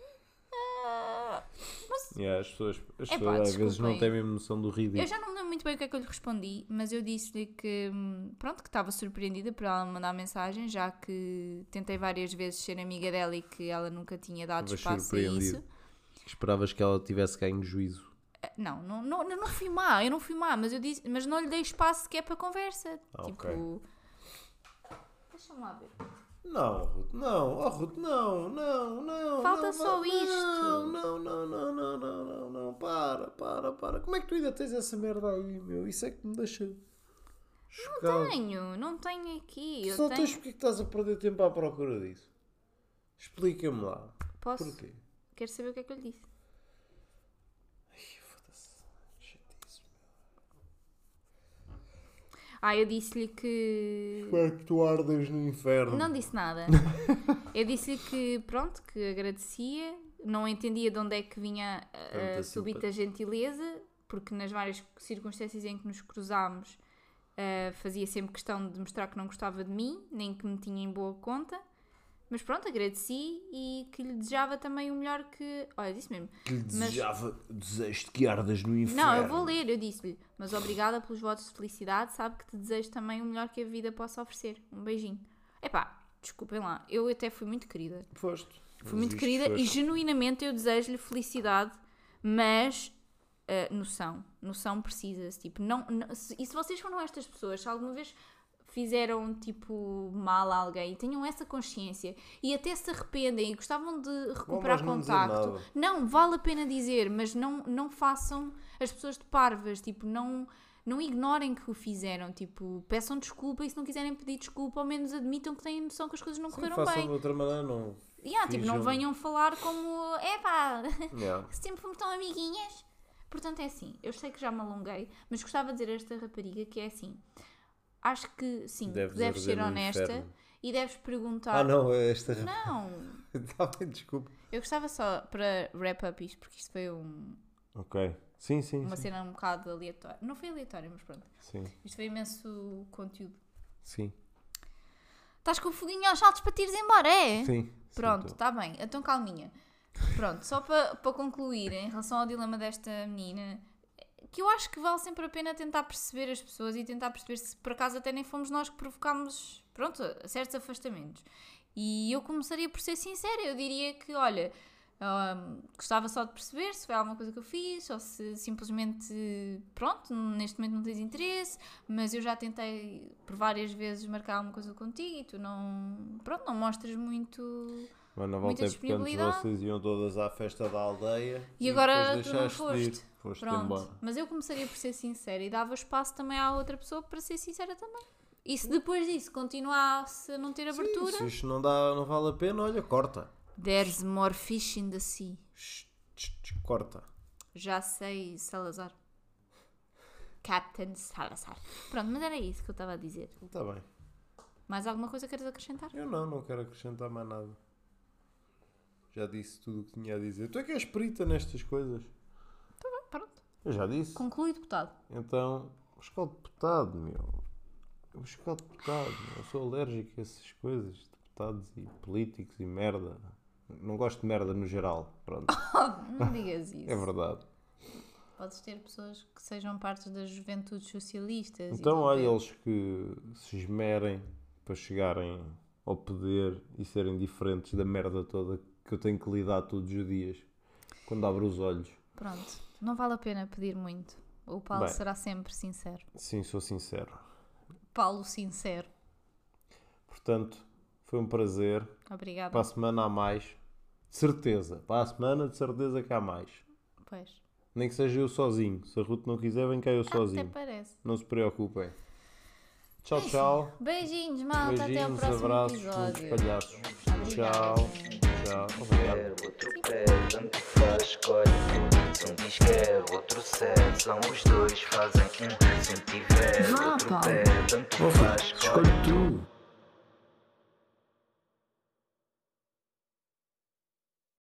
As pessoas às vezes
desculpem.
não têm mesmo noção do ridículo.
Eu já não me lembro muito bem o que é que eu lhe respondi, mas eu disse-lhe que, pronto, que estava surpreendida por ela me mandar mensagem, já que tentei várias vezes ser amiga dela e que ela nunca tinha dado espaço a isso.
Esperavas que ela tivesse ganho juízo.
Não fui má, eu não fui má, mas eu disse, mas não lhe dei espaço sequer para conversa. Tipo, deixa-me lá ver.
Não, Ruth, não, Ruth, não.
Falta só isto.
Não, para. Como é que tu ainda tens essa merda aí, meu? Isso é que me deixa chocado.
Não tenho aqui.
Só tens porque é que estás a perder tempo à procura disso? Explica-me lá.
Posso?
Porquê?
Quero saber o que é que eu lhe disse. Eu disse-lhe que...
Espero que tu ardas no inferno.
Não disse nada. Eu disse-lhe que, pronto, que agradecia. Não entendia de onde é que vinha a súbita gentileza, porque nas várias circunstâncias em que nos cruzámos fazia sempre questão de mostrar que não gostava de mim, nem que me tinha em boa conta. Mas pronto, agradeci e que lhe desejava também o melhor que... Olha, disse mesmo.
Que lhe desejo que ardas no inferno.
Não, eu vou ler, eu disse-lhe. Mas obrigada pelos votos de felicidade, sabe que te desejo também o melhor que a vida possa oferecer. Um beijinho. Desculpem lá, eu até fui muito querida.
Foste.
Fui muito querida e genuinamente eu desejo-lhe felicidade, mas noção precisa-se. Tipo, e se vocês foram estas pessoas, se alguma vez fizeram tipo mal a alguém e tenham essa consciência e até se arrependem e gostavam de recuperar contacto, não vale a pena dizer, mas não façam as pessoas de parvas, tipo, não ignorem que o fizeram, tipo, peçam desculpa e se não quiserem pedir desculpa, ao menos admitam que têm noção que as coisas não correram bem.
Façam de outra maneira, não.
Tipo, não venham falar como sempre fomos tão amiguinhas. Portanto, é assim, eu sei que já me alonguei, mas gostava de dizer a esta rapariga que é assim. Acho que sim, deves ser honesta e deves perguntar.
Não, é esta.
Não!
Está bem, desculpa.
Eu gostava só para wrap up isto, porque isto foi
Ok. Sim.
Uma cena um bocado aleatória. Não foi aleatória, mas pronto.
Sim.
Isto foi imenso conteúdo.
Sim.
Estás com o foguinho aos saltos para te ires embora, é?
Sim.
Pronto, está bem. Então calminha. Pronto, só para concluir em relação ao dilema desta menina, que eu acho que vale sempre a pena tentar perceber as pessoas e tentar perceber se por acaso até nem fomos nós que provocámos, certos afastamentos. E eu começaria por ser sincera, eu diria que, olha, gostava só de perceber se foi alguma coisa que eu fiz ou se simplesmente, neste momento não tens interesse, mas eu já tentei por várias vezes marcar alguma coisa contigo e tu não mostras muito...
Mas não voltei porque antes vocês iam todas à festa da aldeia
e agora
depois
tu não
foste.
Pronto, embora. Mas eu começaria por ser sincera e dava espaço também à outra pessoa para ser sincera também. E se depois disso continuasse a não ter abertura,
Se isto não vale a pena, olha, corta.
there's more fish in the sea.
Corta.
Já sei, Salazar. Captain Salazar. Pronto, mas era isso que eu estava a dizer.
Está bem.
Mais alguma coisa queres acrescentar?
Eu não quero acrescentar mais nada. Já disse tudo o que tinha a dizer. Tu é que és perita nestas coisas.
Pronto.
Eu já disse.
Conclui, deputado.
Então, vou buscar o deputado, meu. Eu vou buscar o deputado, meu. Eu sou alérgico a essas coisas. Deputados e políticos e merda. Não gosto de merda no geral. Pronto.
Não digas isso.
É verdade.
Podes ter pessoas que sejam partes das juventudes socialistas.
Então, olha, eles que se esmerem para chegarem ao poder e serem diferentes da merda toda que eu tenho que lidar todos os dias quando abro os olhos.
Pronto, não vale a pena pedir muito. O Paulo
Bem.
será sempre sincero.
Sim, sou sincero.
Paulo sincero.
Portanto, foi um prazer.
Obrigada.
Para a semana há mais. De certeza. Para a semana, de certeza que há mais.
Pois.
Nem que seja eu sozinho. Se a Ruth não quiser, vem cá eu
Até
sozinho.
parece.
Não se preocupem. Tchau, tchau.
Beijinhos, malta. Até ao
Beijinhos,
próximo
abraços,
episódio.
uns palhaços.
Obrigada.
Tchau. Tchau. Obrigado.
Quer, outro quer, tanto faz, escolhe tu. Um diz quer, o outro serve, são os dois, fazem um. Se um tiver, o outro pede, tanto faz, escolhe
tu.